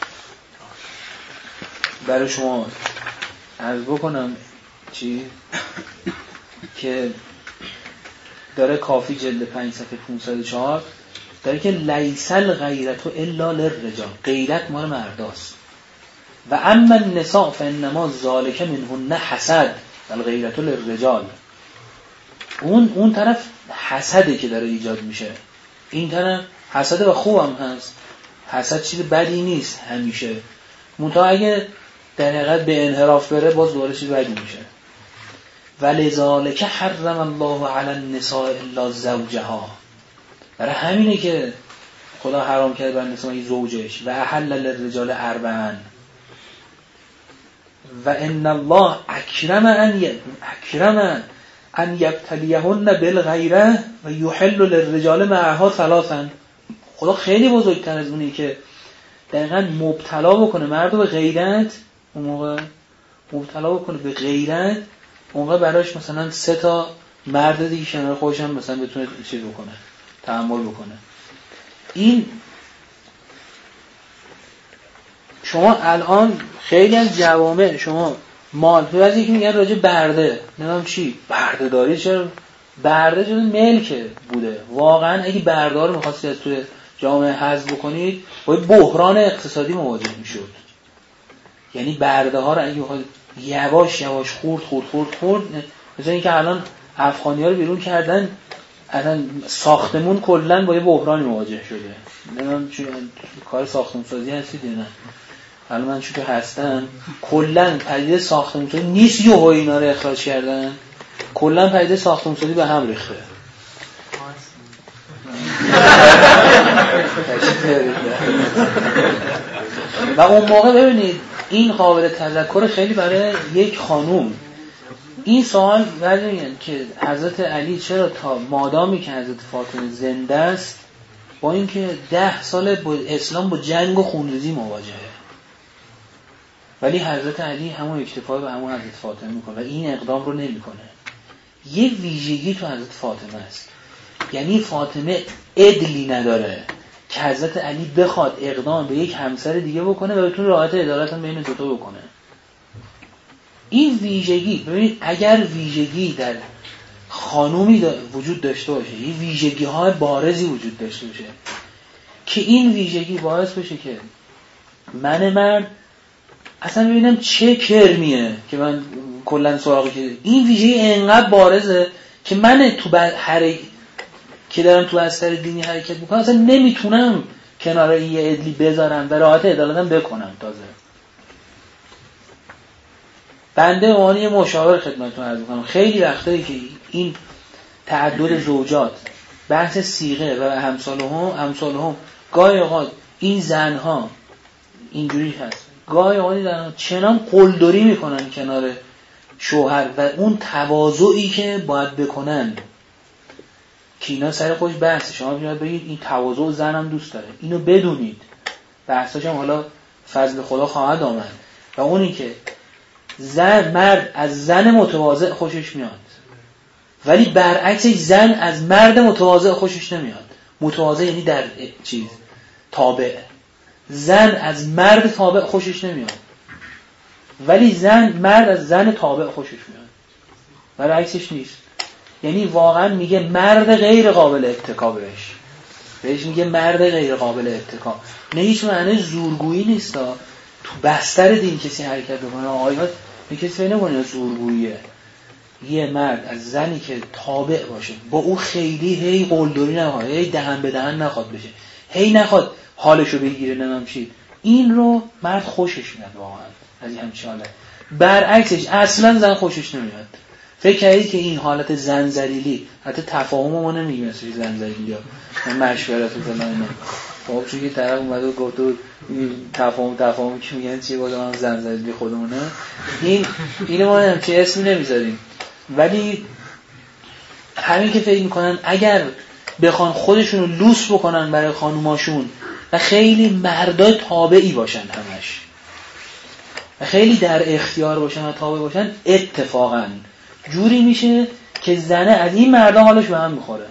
برای شما عرض بکنم. چی؟ که داره کافی جلد پنج صفحه پانصد و چهار داره که لیس الغیرة الا للرجال، غیرت مال مرداست. و اما النساء فانما ذلک منهن حسد والغیرة للرجال. اون اون طرف حسده که داره ایجاد میشه، این طرف حسد و خوبم هست. حسد چیز بدی نیست همیشه، منتها اگه در حقیقت به انحراف بره باز دوباره چیز بدی میشه. ولذالک حرم الله علی النساء الا زوجها. برای همینه که خدا حرام کرده بر نساء زوجش. و احل للرجال اربعا و ان الله اکرم ان اکرم ان یبتلیهن بالغیره و یحل للرجال معها ثلاثا. خدا خیلی بزرگتر از اونی که دقیقاً مبتلا بکنه مردو به غیرت، اون موقع مبتلا بکنه به غیرت، اون موقع براش مثلا سه تا مرد دیگه کنار خودش هم مثلا بتونه چیز بکنه، تحمل بکنه. این شما الان خیلی از جوامع شما مال تو از یکی میگن راجع برده، نمیدونم چی برده داری، چرا برده جز ملک بوده. واقعا اگه برده رو می‌خواستی از توی جامعه حذف بکنید با بحران اقتصادی مواجه میشد. یعنی برده ها رو اگه بخواید یواش یواش خورد خورد خورد خورد مثلا اینکه الان افغانی‌ها رو بیرون کردن، الان ساختمون کلا با یه بحرانی مواجه شده. نمیدونم چی کار ساختمون سازی هستید یا نه. الان من چون که هستم کلا پدیده ساختمون سازی نیست، یهو اینا رو اخراج کردن، کلا پدیده ساختمون سازی به هم ریخته. و اون موقع ببینید این قابل تذکر خیلی برای یک خانوم. این سوال بردارین که حضرت علی چرا تا مادامی که حضرت فاطمه زنده است با اینکه ده سال با اسلام با جنگ و خونریزی مواجهه، ولی حضرت علی همون اکتفا به همون حضرت فاطمه میکنه و این اقدام رو نمیکنه. یه ویژگی تو حضرت فاطمه است، یعنی فاطمه عدلی نداره که حضرت علی بخواد اقدام به یک همسر دیگه بکنه و بتونه راحت عدالت هم بین دوتا بکنه. این ویژگی، ببینید اگر ویژگی در خانومی دا وجود داشته باشه، این ویژگی های بارزی وجود داشته باشه که این ویژگی باعث بشه که من مرد اصلا ببینم چه کرمیه که من کلا سراغی که این ویژگی انقدر بارزه که من تو هر که دارم تو بستر دینی حرکت میکنم اصلا نمیتونم کنار این یه عدلی بذارم و راحت عدالتم بکنم. تازه بنده عنوان یه مشاور خدمتتون عرض میکنم خیلی وقتایی که این تعدد زوجات، بحث صیغه و همسالهم همسالهم گاهی اوقات این زنها اینجوری هست، گاهی اوقات این زنها چنان قلدری میکنن کنار شوهر و اون تواضعی که باید بکنن که اینا سر خودش بحث. شما باید بگید این تواضع زنم دوست داره، اینو بدونید. بحثاش هم حالا فضل خدا خواهد آمد. و اونی که زن مرد از زن متواضع خوشش میاد، ولی برعکسش زن از مرد متواضع خوشش نمیاد. متواضع یعنی در چیز تابع، زن از مرد تابع خوشش نمیاد، ولی زن مرد از زن تابع خوشش میاد. برعکسش نیست. یعنی واقعا میگه مرد غیر قابل اتکا بهش بهش میگه مرد غیر قابل اتکا. نه هیچ معنی زورگویی نیست. تو بستر دین کسی حرکت بکنه آیات کسی فکر نکنه زورگوییه. یه مرد از زنی که تابع باشه با او خیلی هی قلدری نخواد، هی دهن به دهن نخواد بشه، هی نخواد حالشو بگیره نمیشه، این رو مرد خوشش میاد واقعا از این همچین حالت. برعکسش اصلا زن خوشش نمیاد. فکر کردید که این حالت زنجلیلی، حتی تفاهم ما نمیگیم مثل زنجلیلی ها، من مشورت رو زنم خب چون که طرف اومده و گفت تفاهم تفاهم که میگن چیه باید هم زنجلیلی خودمونه، این اینو ما هم چه اسمی نمیذاریم. ولی همین که فکر میکنن اگر بخوان خودشون رو لوس بکنن برای خانوماشون و خیلی مردای تابعی باشن همش و خیلی در اختیار باشن و تابع باشن، اتفاقاً جوری میشه که زنه از این مردا حالش به هم میخوره.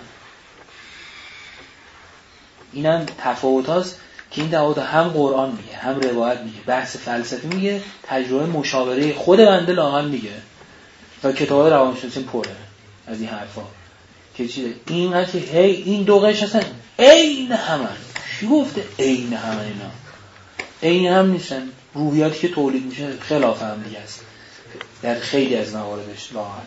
اینم تفاوت هاست که این تفاوت هم قرآن میگه، هم روایت میگه، بحث فلسفی میگه، تجربه مشاوره خود بنده لااقل میگه و کتاب روانشناسی پره. از این حرفا که چیه اینقدر که هی این دو قش هستن عین همن. کی گفته عین همن؟ اینا عین هم نیستن. روحیاتی که تولید میشه خلاف هم دیگه است در خیلی از مواردش واقعا.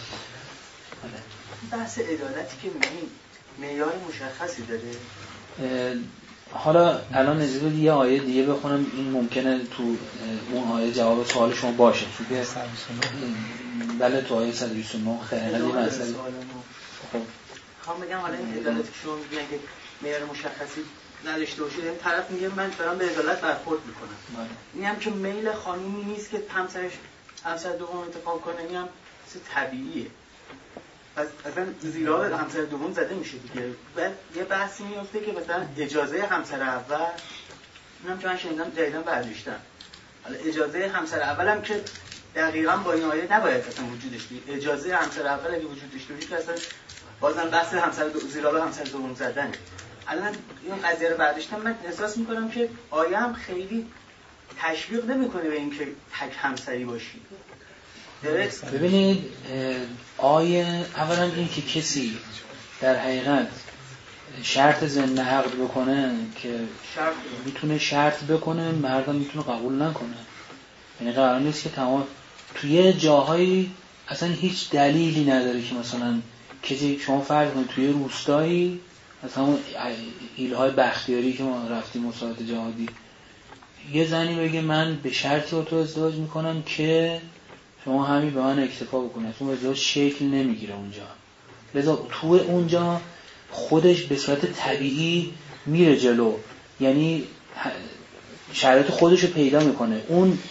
بحث عدالتی که میگیم معیار مشخصی داره؟ حالا الان نزدیک یه آیه دیگه بخونم، این ممکنه تو اون آیه جواب سوال شما باشه، چون که بله تو آیه صد و بیست و نه خیلی مسئله. خب خواهم بگم حالا این عدالتی که شما میگن که معیار مشخصی نداشته باشه، این طرف میگه من دارم به عدالت برخورد میکنم. این هم که میل خانومی نیست که همسرش همسر دوم انتخاب کنه، این هم چیز طبیعیه. پس اصلا زیرا به همسر دوم زده میشه دیگه. بعد یه بحثی میفته که مثلا اجازه همسر اول، اینم که من شنیدم جدیداً برداشتم، حالا اجازه همسر اول هم که دقیقاً با این آیه نباید اصلا وجودش بیاد. اجازه همسر اول اگه وجود داشته باشه که اصلا بازم بحث همسر دو... زیرا به همسر دوم زدنه. الان این قضیه رو برداشتم، من احساس میکنم که آیه هم خیلی تشویق نمیکنه به این که تک همسری باشی. ببینید آیه اولا این که کسی در حقیقت شرط ضمن عقد بکنه که میتونه شرط بکنه، مردم میتونه قبول نکنه. یعنی قرار نیست که تمام توی جاهایی اصلا هیچ دلیلی نداره که مثلا کسی شما فرض کنید توی روستایی مثلا همون ایلهای بختیاری که ما رفتیم مسابقات جهادی، یه زنی بگه من به شرطی با تو ازدواج میکنم که شما همین به من اکتفا بکنید، اون ازدواج شکل نمیگیره اونجا. لذا تو اونجا خودش به صورت طبیعی میره جلو، یعنی شرایط خودش رو پیدا میکنه. اون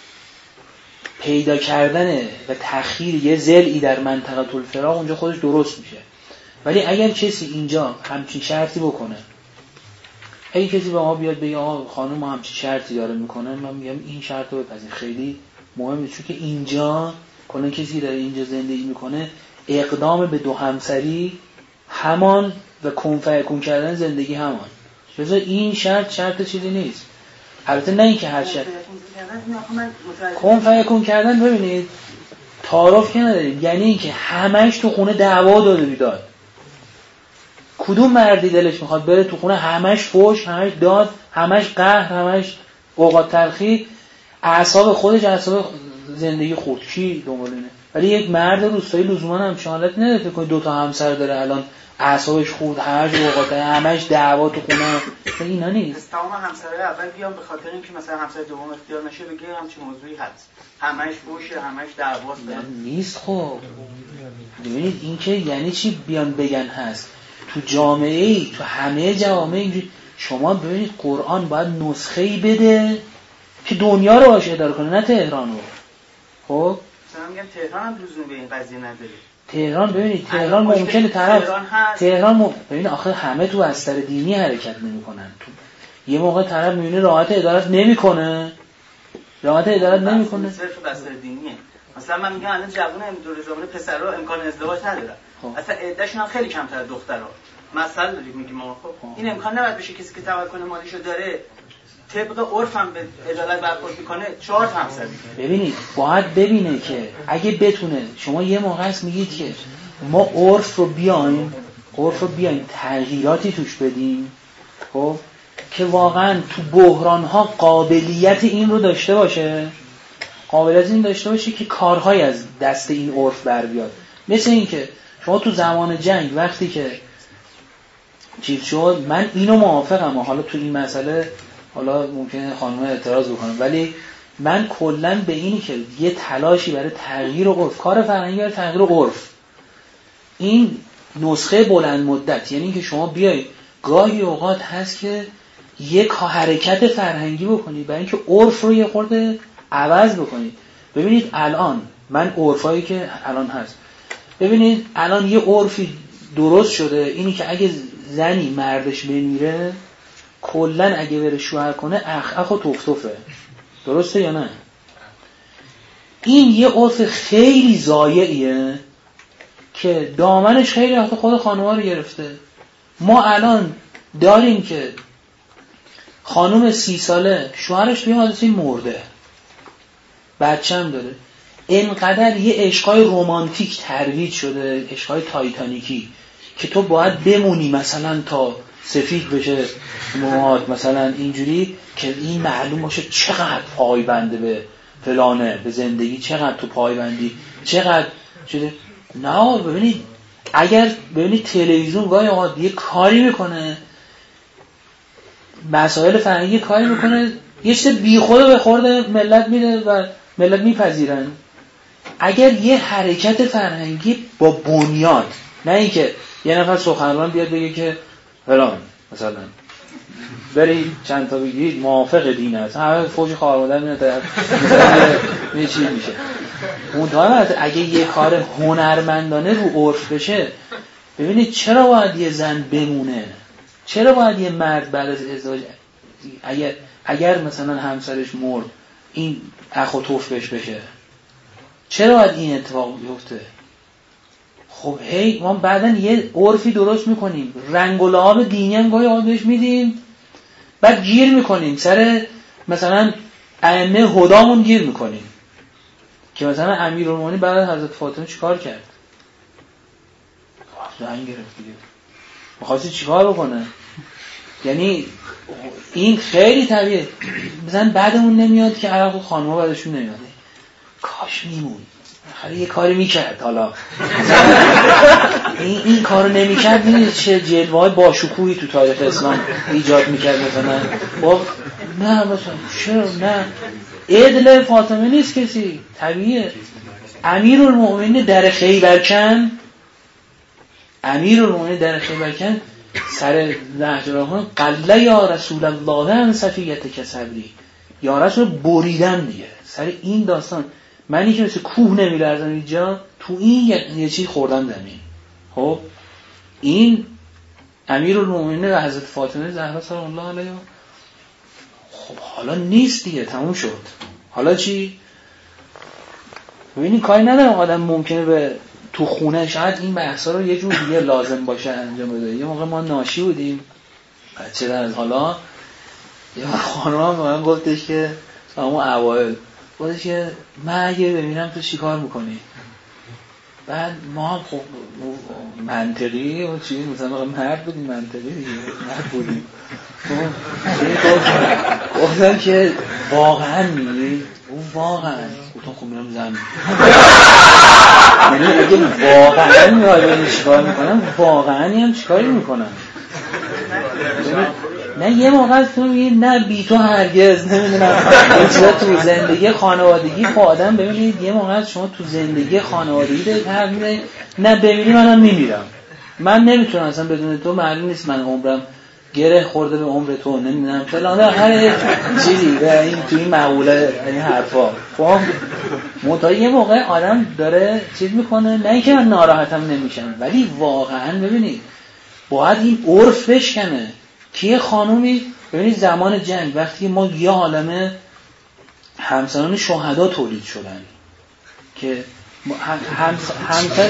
پیدا کردن و تأخیر یه ضلعی در منطقه الفراق اونجا خودش درست میشه. ولی اگر کسی اینجا همچین شرطی بکنه، اگه کسی به ما بیاد بگه آقا خانم ما همچین شرطی داره میکنه، من میگم این شرط رو بپذیر، خیلی مهمه، چون که اینجا کلا کسی داره اینجا زندگی میکنه، اقدام به دو همسری همان و کنفیکون کردن زندگی همان. لذا این شرط شرط چیزی نیست. البته نه این که هر شرط کنفیکون کردن، ببینید تعارف که نداریم، یعنی این که همش تو خونه دعوا داده بیداد. کدوم مردی دلش میخواد بره تو خونه همش فوش، همش داد، همش قهر، همش اوقات تلخی، اعصاب خودش اعصاب زندگی خود کی دنبال اینه؟ ولی یک مرد روستایی لزوما هم حالت نداره فکر کنید دو تا همسر داره الان اعصابش خورد، همش اوقات همش دعوا تو خونه، اینا نیست. تمام همسرای اول بیان به خاطر اینکه مثلا همسر دوم اختیار نشه بگه همچین موضوعی هست، همش فوشه، همش دعواست. نیست. خب ببینید این که یعنی چی بیان بگن هست تو جامعه ای، تو همه جوامع اینجوری. شما ببینید قرآن باید نسخه‌ای بده که دنیا رو باشه اداره کنه، نه تهران رو. خب مثلا میگم تهران هم لزومی به این قضیه نداره. تهران ببینید تهران ممکنه طرف تهران, تهران م... ببینید آخه همه تو بستر دینی حرکت نمی‌کنن. تو یه موقع طرف میبینه راحت ادارت نمی‌کنه، راحت ادارت نمی‌کنه صرف بستر دینیه. مثلا من میگم الان جوون دور زمانه پسرا امکان ازدواج ندارن، اصلا عدهشون هم خیلی کمتر دخترها. مثلا داریم میگیم ما خب این امکان نباید بشه کسی که توکل مالیشو داره طبق عرفم به عدالت برخورد میکنه چهار تا همسر میکنه. ببینید باید ببینه که اگه بتونه، شما یه موقع است میگید که ما عرف رو بیایم عرف رو بیایم تغییراتی توش بدیم، خب که واقعا تو بحران‌ها قابلیت این رو داشته باشه، قابلیت این داشته باشه که کارهای از دست این عرف بر بیاد. مثل این که شما تو زمان جنگ وقتی که چیز شد، من اینو موافقم، حالا تو این مسئله حالا ممکنه خانم اعتراض بکنم، ولی من کلا به اینی که یه تلاشی برای تغییر عرف، کار فرهنگی برای تغییر عرف، این نسخه بلند مدت، یعنی که شما بیای گاهی اوقات هست که یک حرکت فرهنگی بکنید برای اینکه عرف رو یه خورده عوض بکنید. ببینید الان من عرفایی که الان هست، ببینید الان یه عرفی درست شده، اینی که اگه زنی مردش بمیره کلن اگه بره شوهر کنه اخ اخ و توفتوفه، درسته یا نه؟ این یه عرف خیلی ضایعیه که دامنش خیلی وقت خود خانوما رو گرفته. ما الان داریم که خانوم سی ساله شوهرش توی حادثه مرده، بچه هم داره، اینقدر یه عشقای رمانتیک ترویج شده، عشقای تایتانیکی که تو باید بمونی مثلا تا سفید بشه موهات مثلا اینجوری که این معلوم باشه چقدر پایبنده به فلانه، به زندگی چقدر تو پایبندی، چقدر شده. نه ببینید اگر ببینید تلویزیون گاهی اوقات یه کاری میکنه، مسائل فرهنگی کاری میکنه، یه چیز بیخوده به خورده ملت میده و ملت میپذیرن. اگر یه حرکت فرهنگی با بنیاد، نه اینکه یه نفر سخنران بیاد بگه که فلان مثلا بری چند تا بگید موافق دین است، همه فوج خواهر مادر میاد در یه چی میشه. منتها اگه یه کار هنرمندانه رو عرف بشه، ببینید چرا باید یه زن بمونه، چرا باید یه مرد بعد از ازدواج اگر اگر مثلا همسرش مرد این اخ و توف بهش بشه، چرا باید این اتفاق بیفته؟ خب هی ما بعدن یه عرفی درست میکنیم، رنگ و لعاب دینی هم گاهی اوقات بهش میدیم، بعد گیر میکنیم سر مثلا ائمه هدامون گیر میکنیم که مثلا امیرالمومنین بعد از حضرت فاطمه چیکار کرد؟ زنگ گرفت دیگه، می‌خواستی چیکار بکنه؟ یعنی این خیلی طبیعیه. مثلا بعدمون نمیاد که عرق و خانم‌ها بعدشون نمیاد، کاش میمون خیلی یه کاری میکرد، حالا این این کارو نمیکرد میدونید چه جلوه‌های باشکوهی تو تاریخ اسلام ایجاد میکرد. مثلا با نه مثلا چرا نه عدل فاطمه نیست کسی، طبیعیه. امیرالمومنین در خیبرکن امیرالمومنین در خیبرکن سر نهج الرحمن قله یا رسول الله ان صفیت که صبری، یا رسول بریدن دیگه سر این داستان. منی که مثل کوه نمیلرزم اینجا، تو این یه چیز خوردم زمین. خب این امیرالمومنین و حضرت فاطمه زهرا سلام الله علیها، خب حالا نیست دیگه، تموم شد. حالا چی؟ ببینید کاری ندارم آدم ممکنه به تو خونه شاید این بحثا رو یه جور دیگه لازم باشه انجام بده. یه موقع ما ناشی بودیم بچه در حالا یه خانم هم من گفتش که همون اوائل گفتش که من اگه ببینم تو چی کار میکنی؟ بعد ما هم خب منطقی و چی مثلا مرد بودیم، منطقی دیگه مرد بودیم. گفتم که واقعا میگی؟ اون واقعا گفتم خب میرم زن یعنی اگه واقعا میاد چیکار میکنم، واقعا هم چیکاری میکنم. نه یه موقع تو میگی نه بی تو هرگز، نمیدونم این چیزا تو زندگی خانوادگی خب آدم ببینید یه موقع شما تو زندگی خانوادگی دارید حرف میزنید، نه ببینی منم میمیرم، من نمیتونم اصلا بدون تو، معلوم نیست من عمرم گره خورده به عمر تو، نمیدونم فلان هر چیزی و این تو این معقوله این حرفا. خب منتها یه موقع آدم داره چیز میکنه، نه اینکه من ناراحتم نمیشم، ولی واقعا ببینید باید این عرف بشکنه که یه خانومی ببینید زمان جنگ وقتی ما یه عالمه همسران شهدا تولید شدن که همسر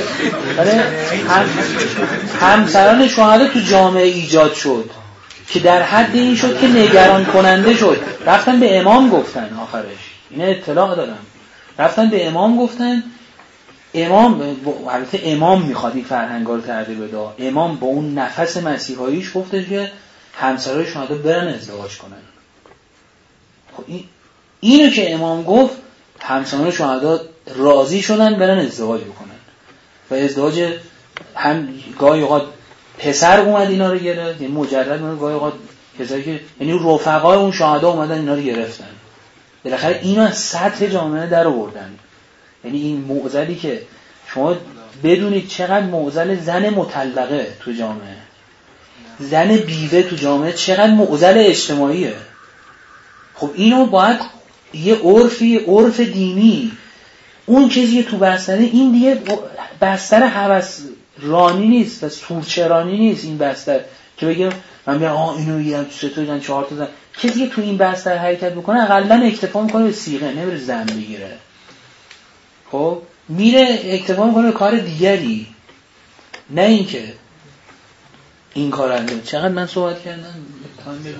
همسران شهدا تو جامعه ایجاد شد که در حد این شد که نگران کننده شد. رفتن به امام گفتن، آخرش این اطلاع دارم، رفتن به امام گفتن، امام البته امام میخواد این فرهنگا رو تغییر بده، امام با اون نفس مسیحاییش گفتش که همسرای شهدا برن ازدواج کنن. خب این اینو که امام گفت همسران شهدا راضی شدن برن ازدواج بکنن و ازدواج هم گاهی اوقات پسر اومد اینا رو گرفت، یعنی مجرد اومد، گاهی اوقات کسایی که یعنی رفقای اون شهدا اومدن اینا رو گرفتن. بالاخره اینو از سطح جامعه در آوردن. یعنی این معضلی که شما بدونید چقدر معضل زن مطلقه تو جامعه، زن بیوه تو جامعه چقدر معضل اجتماعیه. خب اینو باید یه عرفی، عرف دینی، اون چیزی که تو بستره این دیگه بستر هوس رانی نیست و سورچرانی نیست. این بستر که بگم من میگم آه اینو میگم سه تا زن چهار تا زن، کسی که تو این بستر حرکت بکنه اقلا اکتفا میکنه به صیغه، نمیره زن بگیره. خب میره اکتفا میکنه به کار دیگری، نه اینکه این کار انجام. چقدر من صحبت کردم؟ تایم بگم.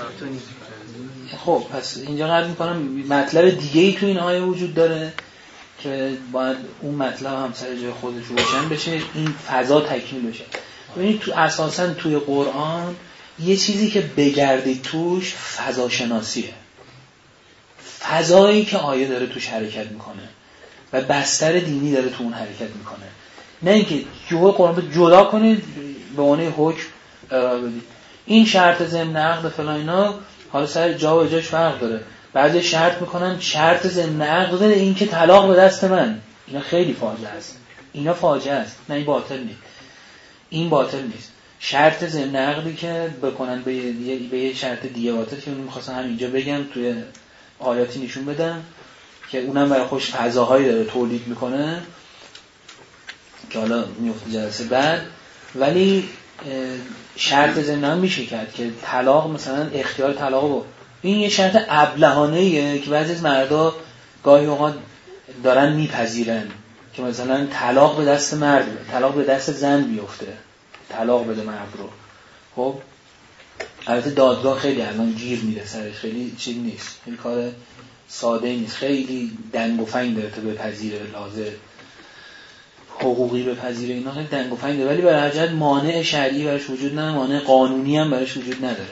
خب پس اینجا قرار میکنم مطلب دیگه‌ای تو این آیه وجود داره که باید اون مطلب هم سر جای خودش روشن بشه، این فضا تکمیل بشه. ببینید تو اساساً توی قرآن یه چیزی که بگردید توش فضا شناسیه، فضایی که آیه داره توش حرکت میکنه و بستر دینی داره تو اون حرکت میکنه، نه اینکه جوه قرآن جدا کنید به عنوان حکم ارائه بدید. این شرط ضمن عقد فلان اینا حالا سر جا و جاش فرق داره. بعضی شرط میکنن شرط ضمن عقد داره این که طلاق به دست من، اینا خیلی فاجعه است، اینا فاجعه است، نه این باطل نیست، این باطل نیست. شرط ضمن عقدی که بکنن به یه به یه شرط دیگه باطل که اون می‌خواستم همینجا بگم توی آیاتی نشون بدم که اونم برای خوش فضاهایی داره تولید میکنه که حالا میفته جلسه بعد. ولی شرط ضمن میشه کرد که طلاق مثلا اختیار طلاق رو، این یه شرط ابلهانه‌ایه که بعضی از مردا گاهی اوقات دارن میپذیرن که مثلا طلاق به دست مرد، طلاق به دست زن بیفته، طلاق بده مرد رو. خب البته دادگاه خیلی الان گیر میره سرش، خیلی چیز نیست، خیلی کار ساده نیست، خیلی دنگ و فنگ داره تا بپذیره، لازم حقوقی بپذیره، اینا خیلی دنگ و فنگ داره. ولی برای هر جهت مانع شرعی براش وجود نداره، مانع قانونی هم براش وجود نداره.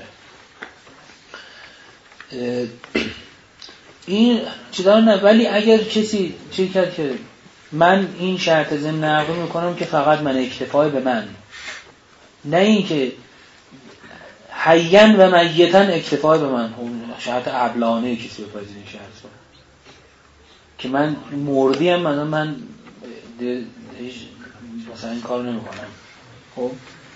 این چیزا نه. ولی اگر کسی چی کرد که من این شرط ضمن عقد میکنم که فقط من اکتفای به من، نه این که حیاً و میتاً اکتفای به من، شرط ابلانه کسی بپذیره این شرط که من مردی هم مثلا من مثلا این کار نمیکنم. خب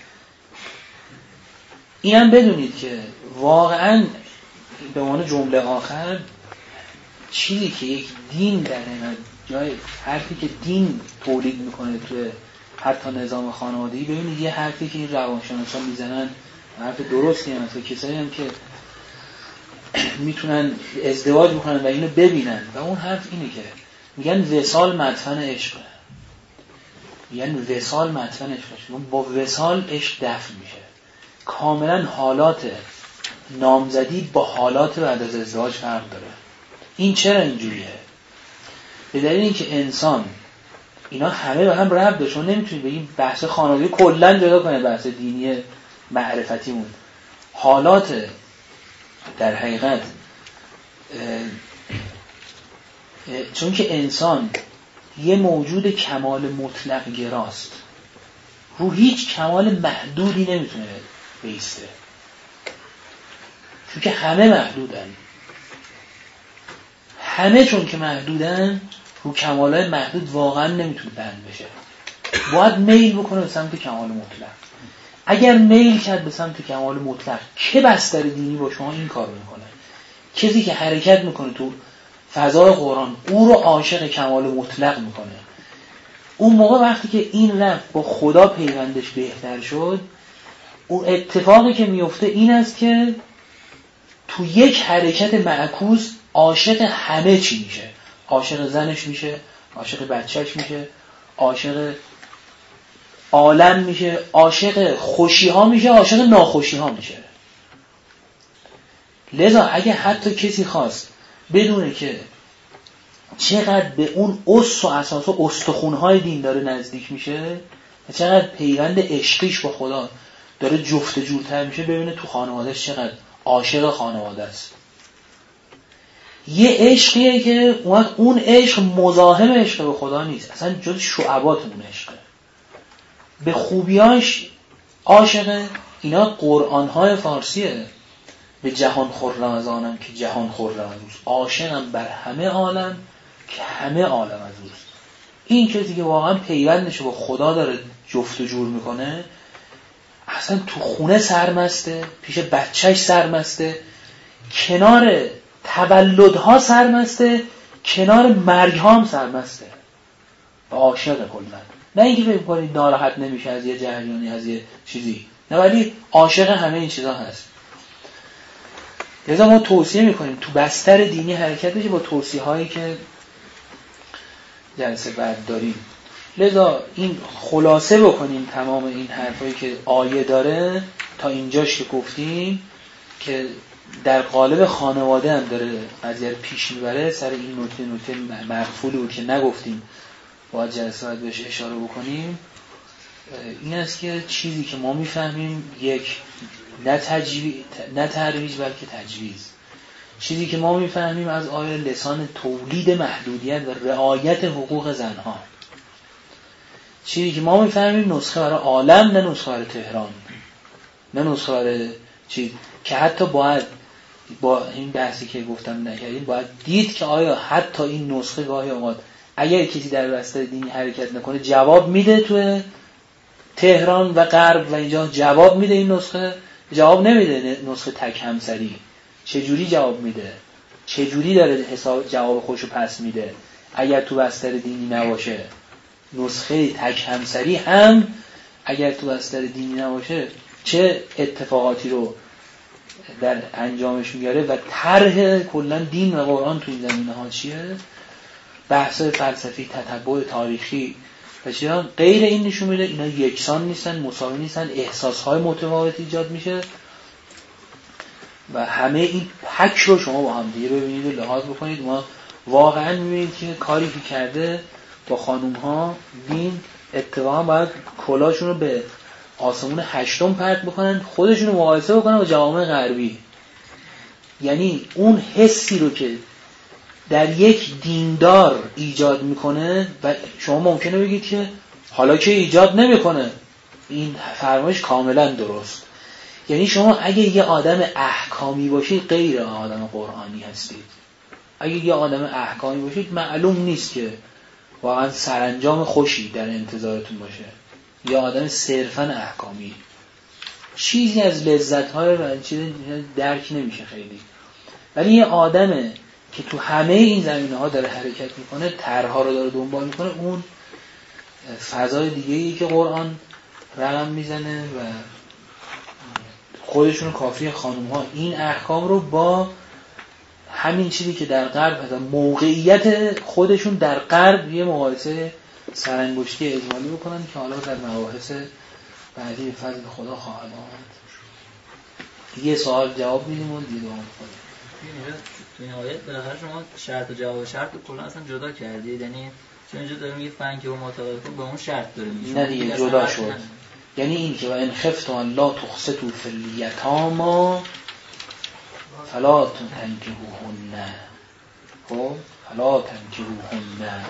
این هم بدونید که واقعاً به عنوان جمله آخر چیزی که یک دین در این جای حرفی که دین تولید میکنه توی حتی نظام خانوادگی، ببینید یه حرفی که این روانشناسا میزنن حرف درستی هم هست، کسایی هم که میتونن ازدواج بکنن و اینو ببینن و اون حرف اینه که میگن وصال مدفن عشق، میگن وصال مدفن عشق، با وصال عشق دفن میشه. کاملا حالات نامزدی با حالات بعد از ازدواج فرق داره. این چرا اینجوریه؟ به دلیل اینکه انسان اینا همه به هم ربط داره. شما نمیتونید بگید بحث خانوادگی کلا جدا کنه بحث دینی معرفتیمون. حالات در حقیقت چون که انسان یه موجود کمال مطلق گراست، رو هیچ کمال محدودی نمیتونه بیسته، چون که همه محدودن. همه چون که محدودن رو کمالای محدود واقعا نمیتونه بند بشه، باید میل بکنه به سمت کمال مطلق. اگر میل کرد به سمت کمال مطلق، که بستر دینی با شما این کار میکنه، کسی که حرکت میکنه تو فضای قرآن او رو عاشق کمال مطلق میکنه. اون موقع وقتی که این رفت با خدا پیوندش بهتر شد، اون اتفاقی که میفته این است که تو یک حرکت معکوس عاشق همه چی میشه. عاشق زنش میشه، عاشق بچهش میشه، عاشق عالم میشه، عاشق خوشی ها میشه، عاشق ناخوشی ها میشه. لذا اگه حتی کسی خواست بدونه که چقدر به اون اس و اساس و استخونهای دین داره نزدیک میشه و چقدر پیوند عشقیش با خدا داره جفت جورتر میشه، ببینه تو خانوادهش چقدر عاشق خانواده است. یه عشقیه که اون عشق مزاحم عشق به خدا نیست، اصلا جز شعبات اون عشقه، به خوبیاش عاشقه. اینا قرآن‌های فارسیه. به جهان خرم از آنم که جهان خرم از اوست، عاشقم بر همه عالم که همه عالم از اوست. این کسی که واقعا پیوندش با خدا داره جفت و جور میکنه، اصلا تو خونه سرمسته، پیش بچهش سرمسته، کنار تولدها سرمسته، کنار مرگها هم سرمسته و عاشق کلن. نه اینکه فکر کنید ناراحت نمیشه از یه جریانی، از یه چیزی، نه، ولی عاشق همه این چیزا هست. لذا ما توصیه میکنیم تو بستر دینی حرکت بشه با توصیه هایی که جلسه بعد داریم. لذا این خلاصه بکنیم تمام این حرفایی که آیه داره تا اینجاش که گفتیم که در قالب خانواده هم داره قضیه رو پیش میبره. سر این نکته نکته مغفولی بود که نگفتیم، باید جلسه باید بهش اشاره بکنیم. این است که چیزی که ما میفهمیم یک نه تجویز نه ترویج بلکه تجویز، چیزی که ما میفهمیم از آیه لسان تولید محدودیت و رعایت حقوق زنها، چیزی که ما میفهمیم نسخه برای عالم نه نسخه برای تهران، نه نسخه برای چیز که حتی باید با این بحثی که گفتم نکردیم باید دید که آیا حتی این نسخه گاهی اوقات اگر کسی در بستر دینی حرکت نکنه جواب میده تو تهران و غرب و اینجا جواب میده، این نسخه جواب نمیده. نسخه تک همسری چجوری جواب میده؟ چجوری داره حساب جواب خودشو پس میده اگر تو بستر دینی نباشه؟ نسخه تک همسری هم اگر تو بستر دینی نباشه چه اتفاقاتی رو در انجامش میاره و طرح کلا دین و قرآن تو این زمینه ها چیه؟ بحث فلسفی، تتبع تاریخی و چیزا غیر این نشون میده اینا یکسان نیستن، مساوی نیستن، احساسهای متفاوت ایجاد میشه و همه این پک رو شما با هم دیگه ببینید و لحاظ بکنید. ما واقعا میبینید که کاری که کرده با خانوم ها دین اتفاقا باید کلاشون رو به آسمون هشتم پرت بکنن، خودشون رو مقایسه بکنن با جوامع غربی. یعنی اون حسی رو که در یک دیندار ایجاد میکنه و شما ممکنه بگید که حالا که ایجاد نمیکنه، این فرمایش کاملا درست. یعنی شما اگه یه آدم احکامی باشید غیر آدم قرآنی هستید. اگه یه آدم احکامی باشید معلوم نیست که واقعا سرانجام خوشی در انتظارتون باشه. یه آدم صرفا احکامی چیزی از لذت‌های و چیزی درک نمیشه خیلی. ولی یه آدمه که تو همه این زمینه‌ها داره حرکت میکنه، طرح‌ها رو داره دنبال میکنه، اون فضای دیگه‌ای که قرآن رقم میزنه و خودشون کافی خانم‌ها این احکام رو با همین چیزی که در غرب هست موقعیت خودشون در غرب یه مقایسه سرانگشتی اجمالی بکنن که حالا در مباحث بعدی به فضل خدا خواهد آمد. یه سوال جواب میدیم و دیگه دوام خواهد. تو این آیت بالاخره شما شرط و جواب شرط کلا اصلا جدا کردید، یعنی چون اینجا داره میگه فن که و مطابقت به اون شرط داره میگه. نه دیگه جدا شد. یعنی این که و ان خفتم لا تقسطوا فی الیتامی فلا تنکحوهن، خب فلا تنکحوهن.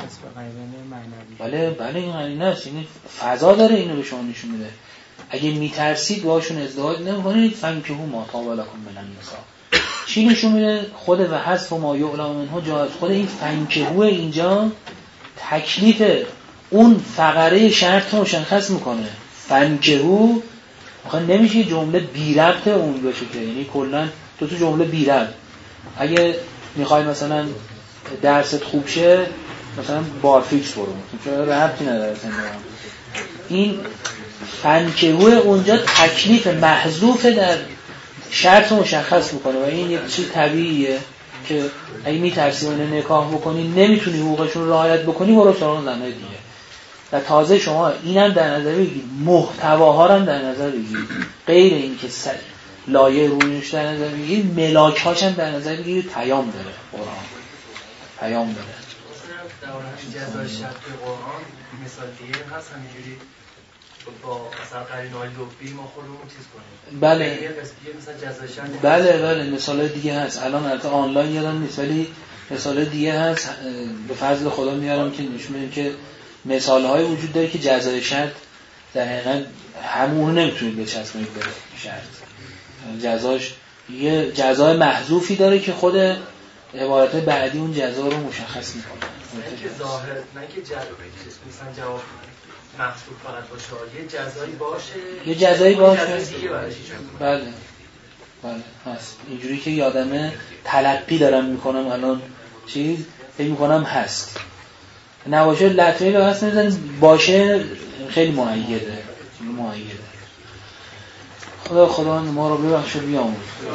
بله بله این قرینه است، این فضا داره اینو به شما نشون میده. اگه میترسید باهاشون ازدواج نکنید فنکحوا ما طاب لکم من النساء. چی نشون میده؟ خود و حذف ما یعلم منه جاز. خود این فنکحوا اینجا تکلیف اون فقره شرط مشخص میکنه. فنکحوا آخه نمیشه جمله بی ربط اون باشه که، یعنی کلا تو تو جمله بی ربط اگه میخوای مثلا درست خوب شه مثلا بارفیکس برو، چون ربطی نداره اصلا. این فنکحوا اونجا تکلیف محذوف در شرط مشخص میکنه و این یک چیز طبیعیه که اگه میترسی اون نکاح بکنی نمیتونی حقوقشون رعایت بکنی برو سراغ زنای دیگه. و تازه شما اینم در نظر بگیرید، محتواها رو هم در نظر بگیرید، غیر این که لایه رویش در نظر بگیرید، ملاک هاش هم در نظر بگیرید. پیام داره قرآن، پیام داره. در اون جزای شرط قرآن مثال دیگه هست همینجوری با مثلا قرینه‌های لبی ما خودمون چیز کنیم. بله یه مثلا جزای شرط. بله بله مثال دیگه هست. الان البته آنلاین یادم نیست ولی مثال دیگه هست به فضل خدا میارم که نشون میده که مثال‌های وجود داره که جزای شرط در حقیقت همون نمیتونید بچسبونید به شرط. جزاش یه جزای محذوفی داره که خود عبارت بعدی اون جزا رو مشخص میکنه. نه که ظاهر، نه که جزا مثلا جواب محذوف فقط باشه، یه جزایی باشه، یه جزایی باشه. بله بله هست. اینجوری که یادمه تلقی دارم میکنم الان چیز فکر میکنم هست. نباشه لطمه‌ای به هست نمیزنیم، باشه خیلی معیده معیده. خدا خدا ما رو ببخش و بیاموز.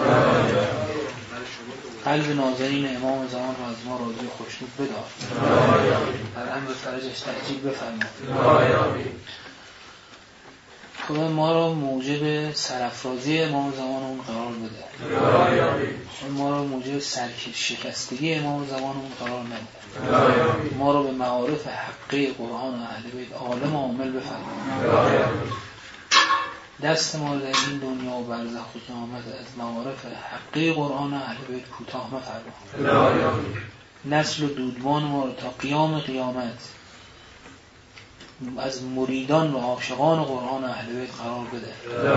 قلب نازنین امام زمان رو از ما راضی و خوشنود بدار. در امر فرجش تأجیل بفرما. خدا ما رو موجب سرافرازی امام زمان اون قرار بده. سرشکستگی امام زمانمون قرار نده. ما رو به معارف حقه قرآن و اهل بیت عالم عامل بفرمایید. دست ما در این دنیا و برزخ و قیامت از معارف حقه قرآن و اهل بیت کوتاه مفرمایید. نسل و دودمان ما رو تا قیام قیامت از مریدان و عاشقان قرآن و اهل بیت قرار بده.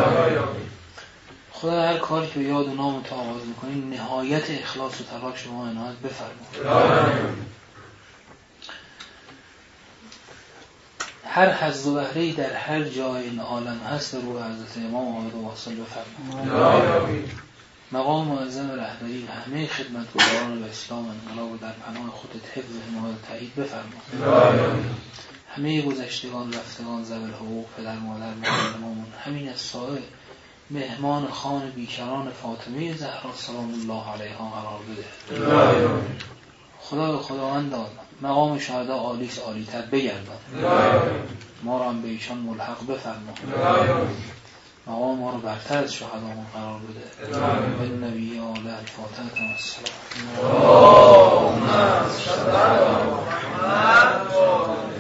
خدا هر کاری که به یاد و نام تو آغاز میکنین نهایت اخلاص و تلاش شما عنایت بفرمایید. هر حظ و بهره‌ای در هر جای این عالم هست به روح حضرت امام آمد و واصل بفرمایید. مقام معظم رهبری همه خدمتگزاران و اسلام انقلاب و در پناه خودت حفظ و حمایت تایید بفرمایید. همه گذشتگان رفتگان ذوی الحقوق پدر مادر معلمامون همین از سایه مهمان خان بیکران فاطمه زهرا سلام الله علیها قرار بده. خدا به خداوند داد مقام شهدا عالیس عالی‌تر بگردان. ما را هم به ایشان ملحق بفرما. مقام ما رو برتر از شهدامون قرار بده. به نبی آل الفاتحه و السلام.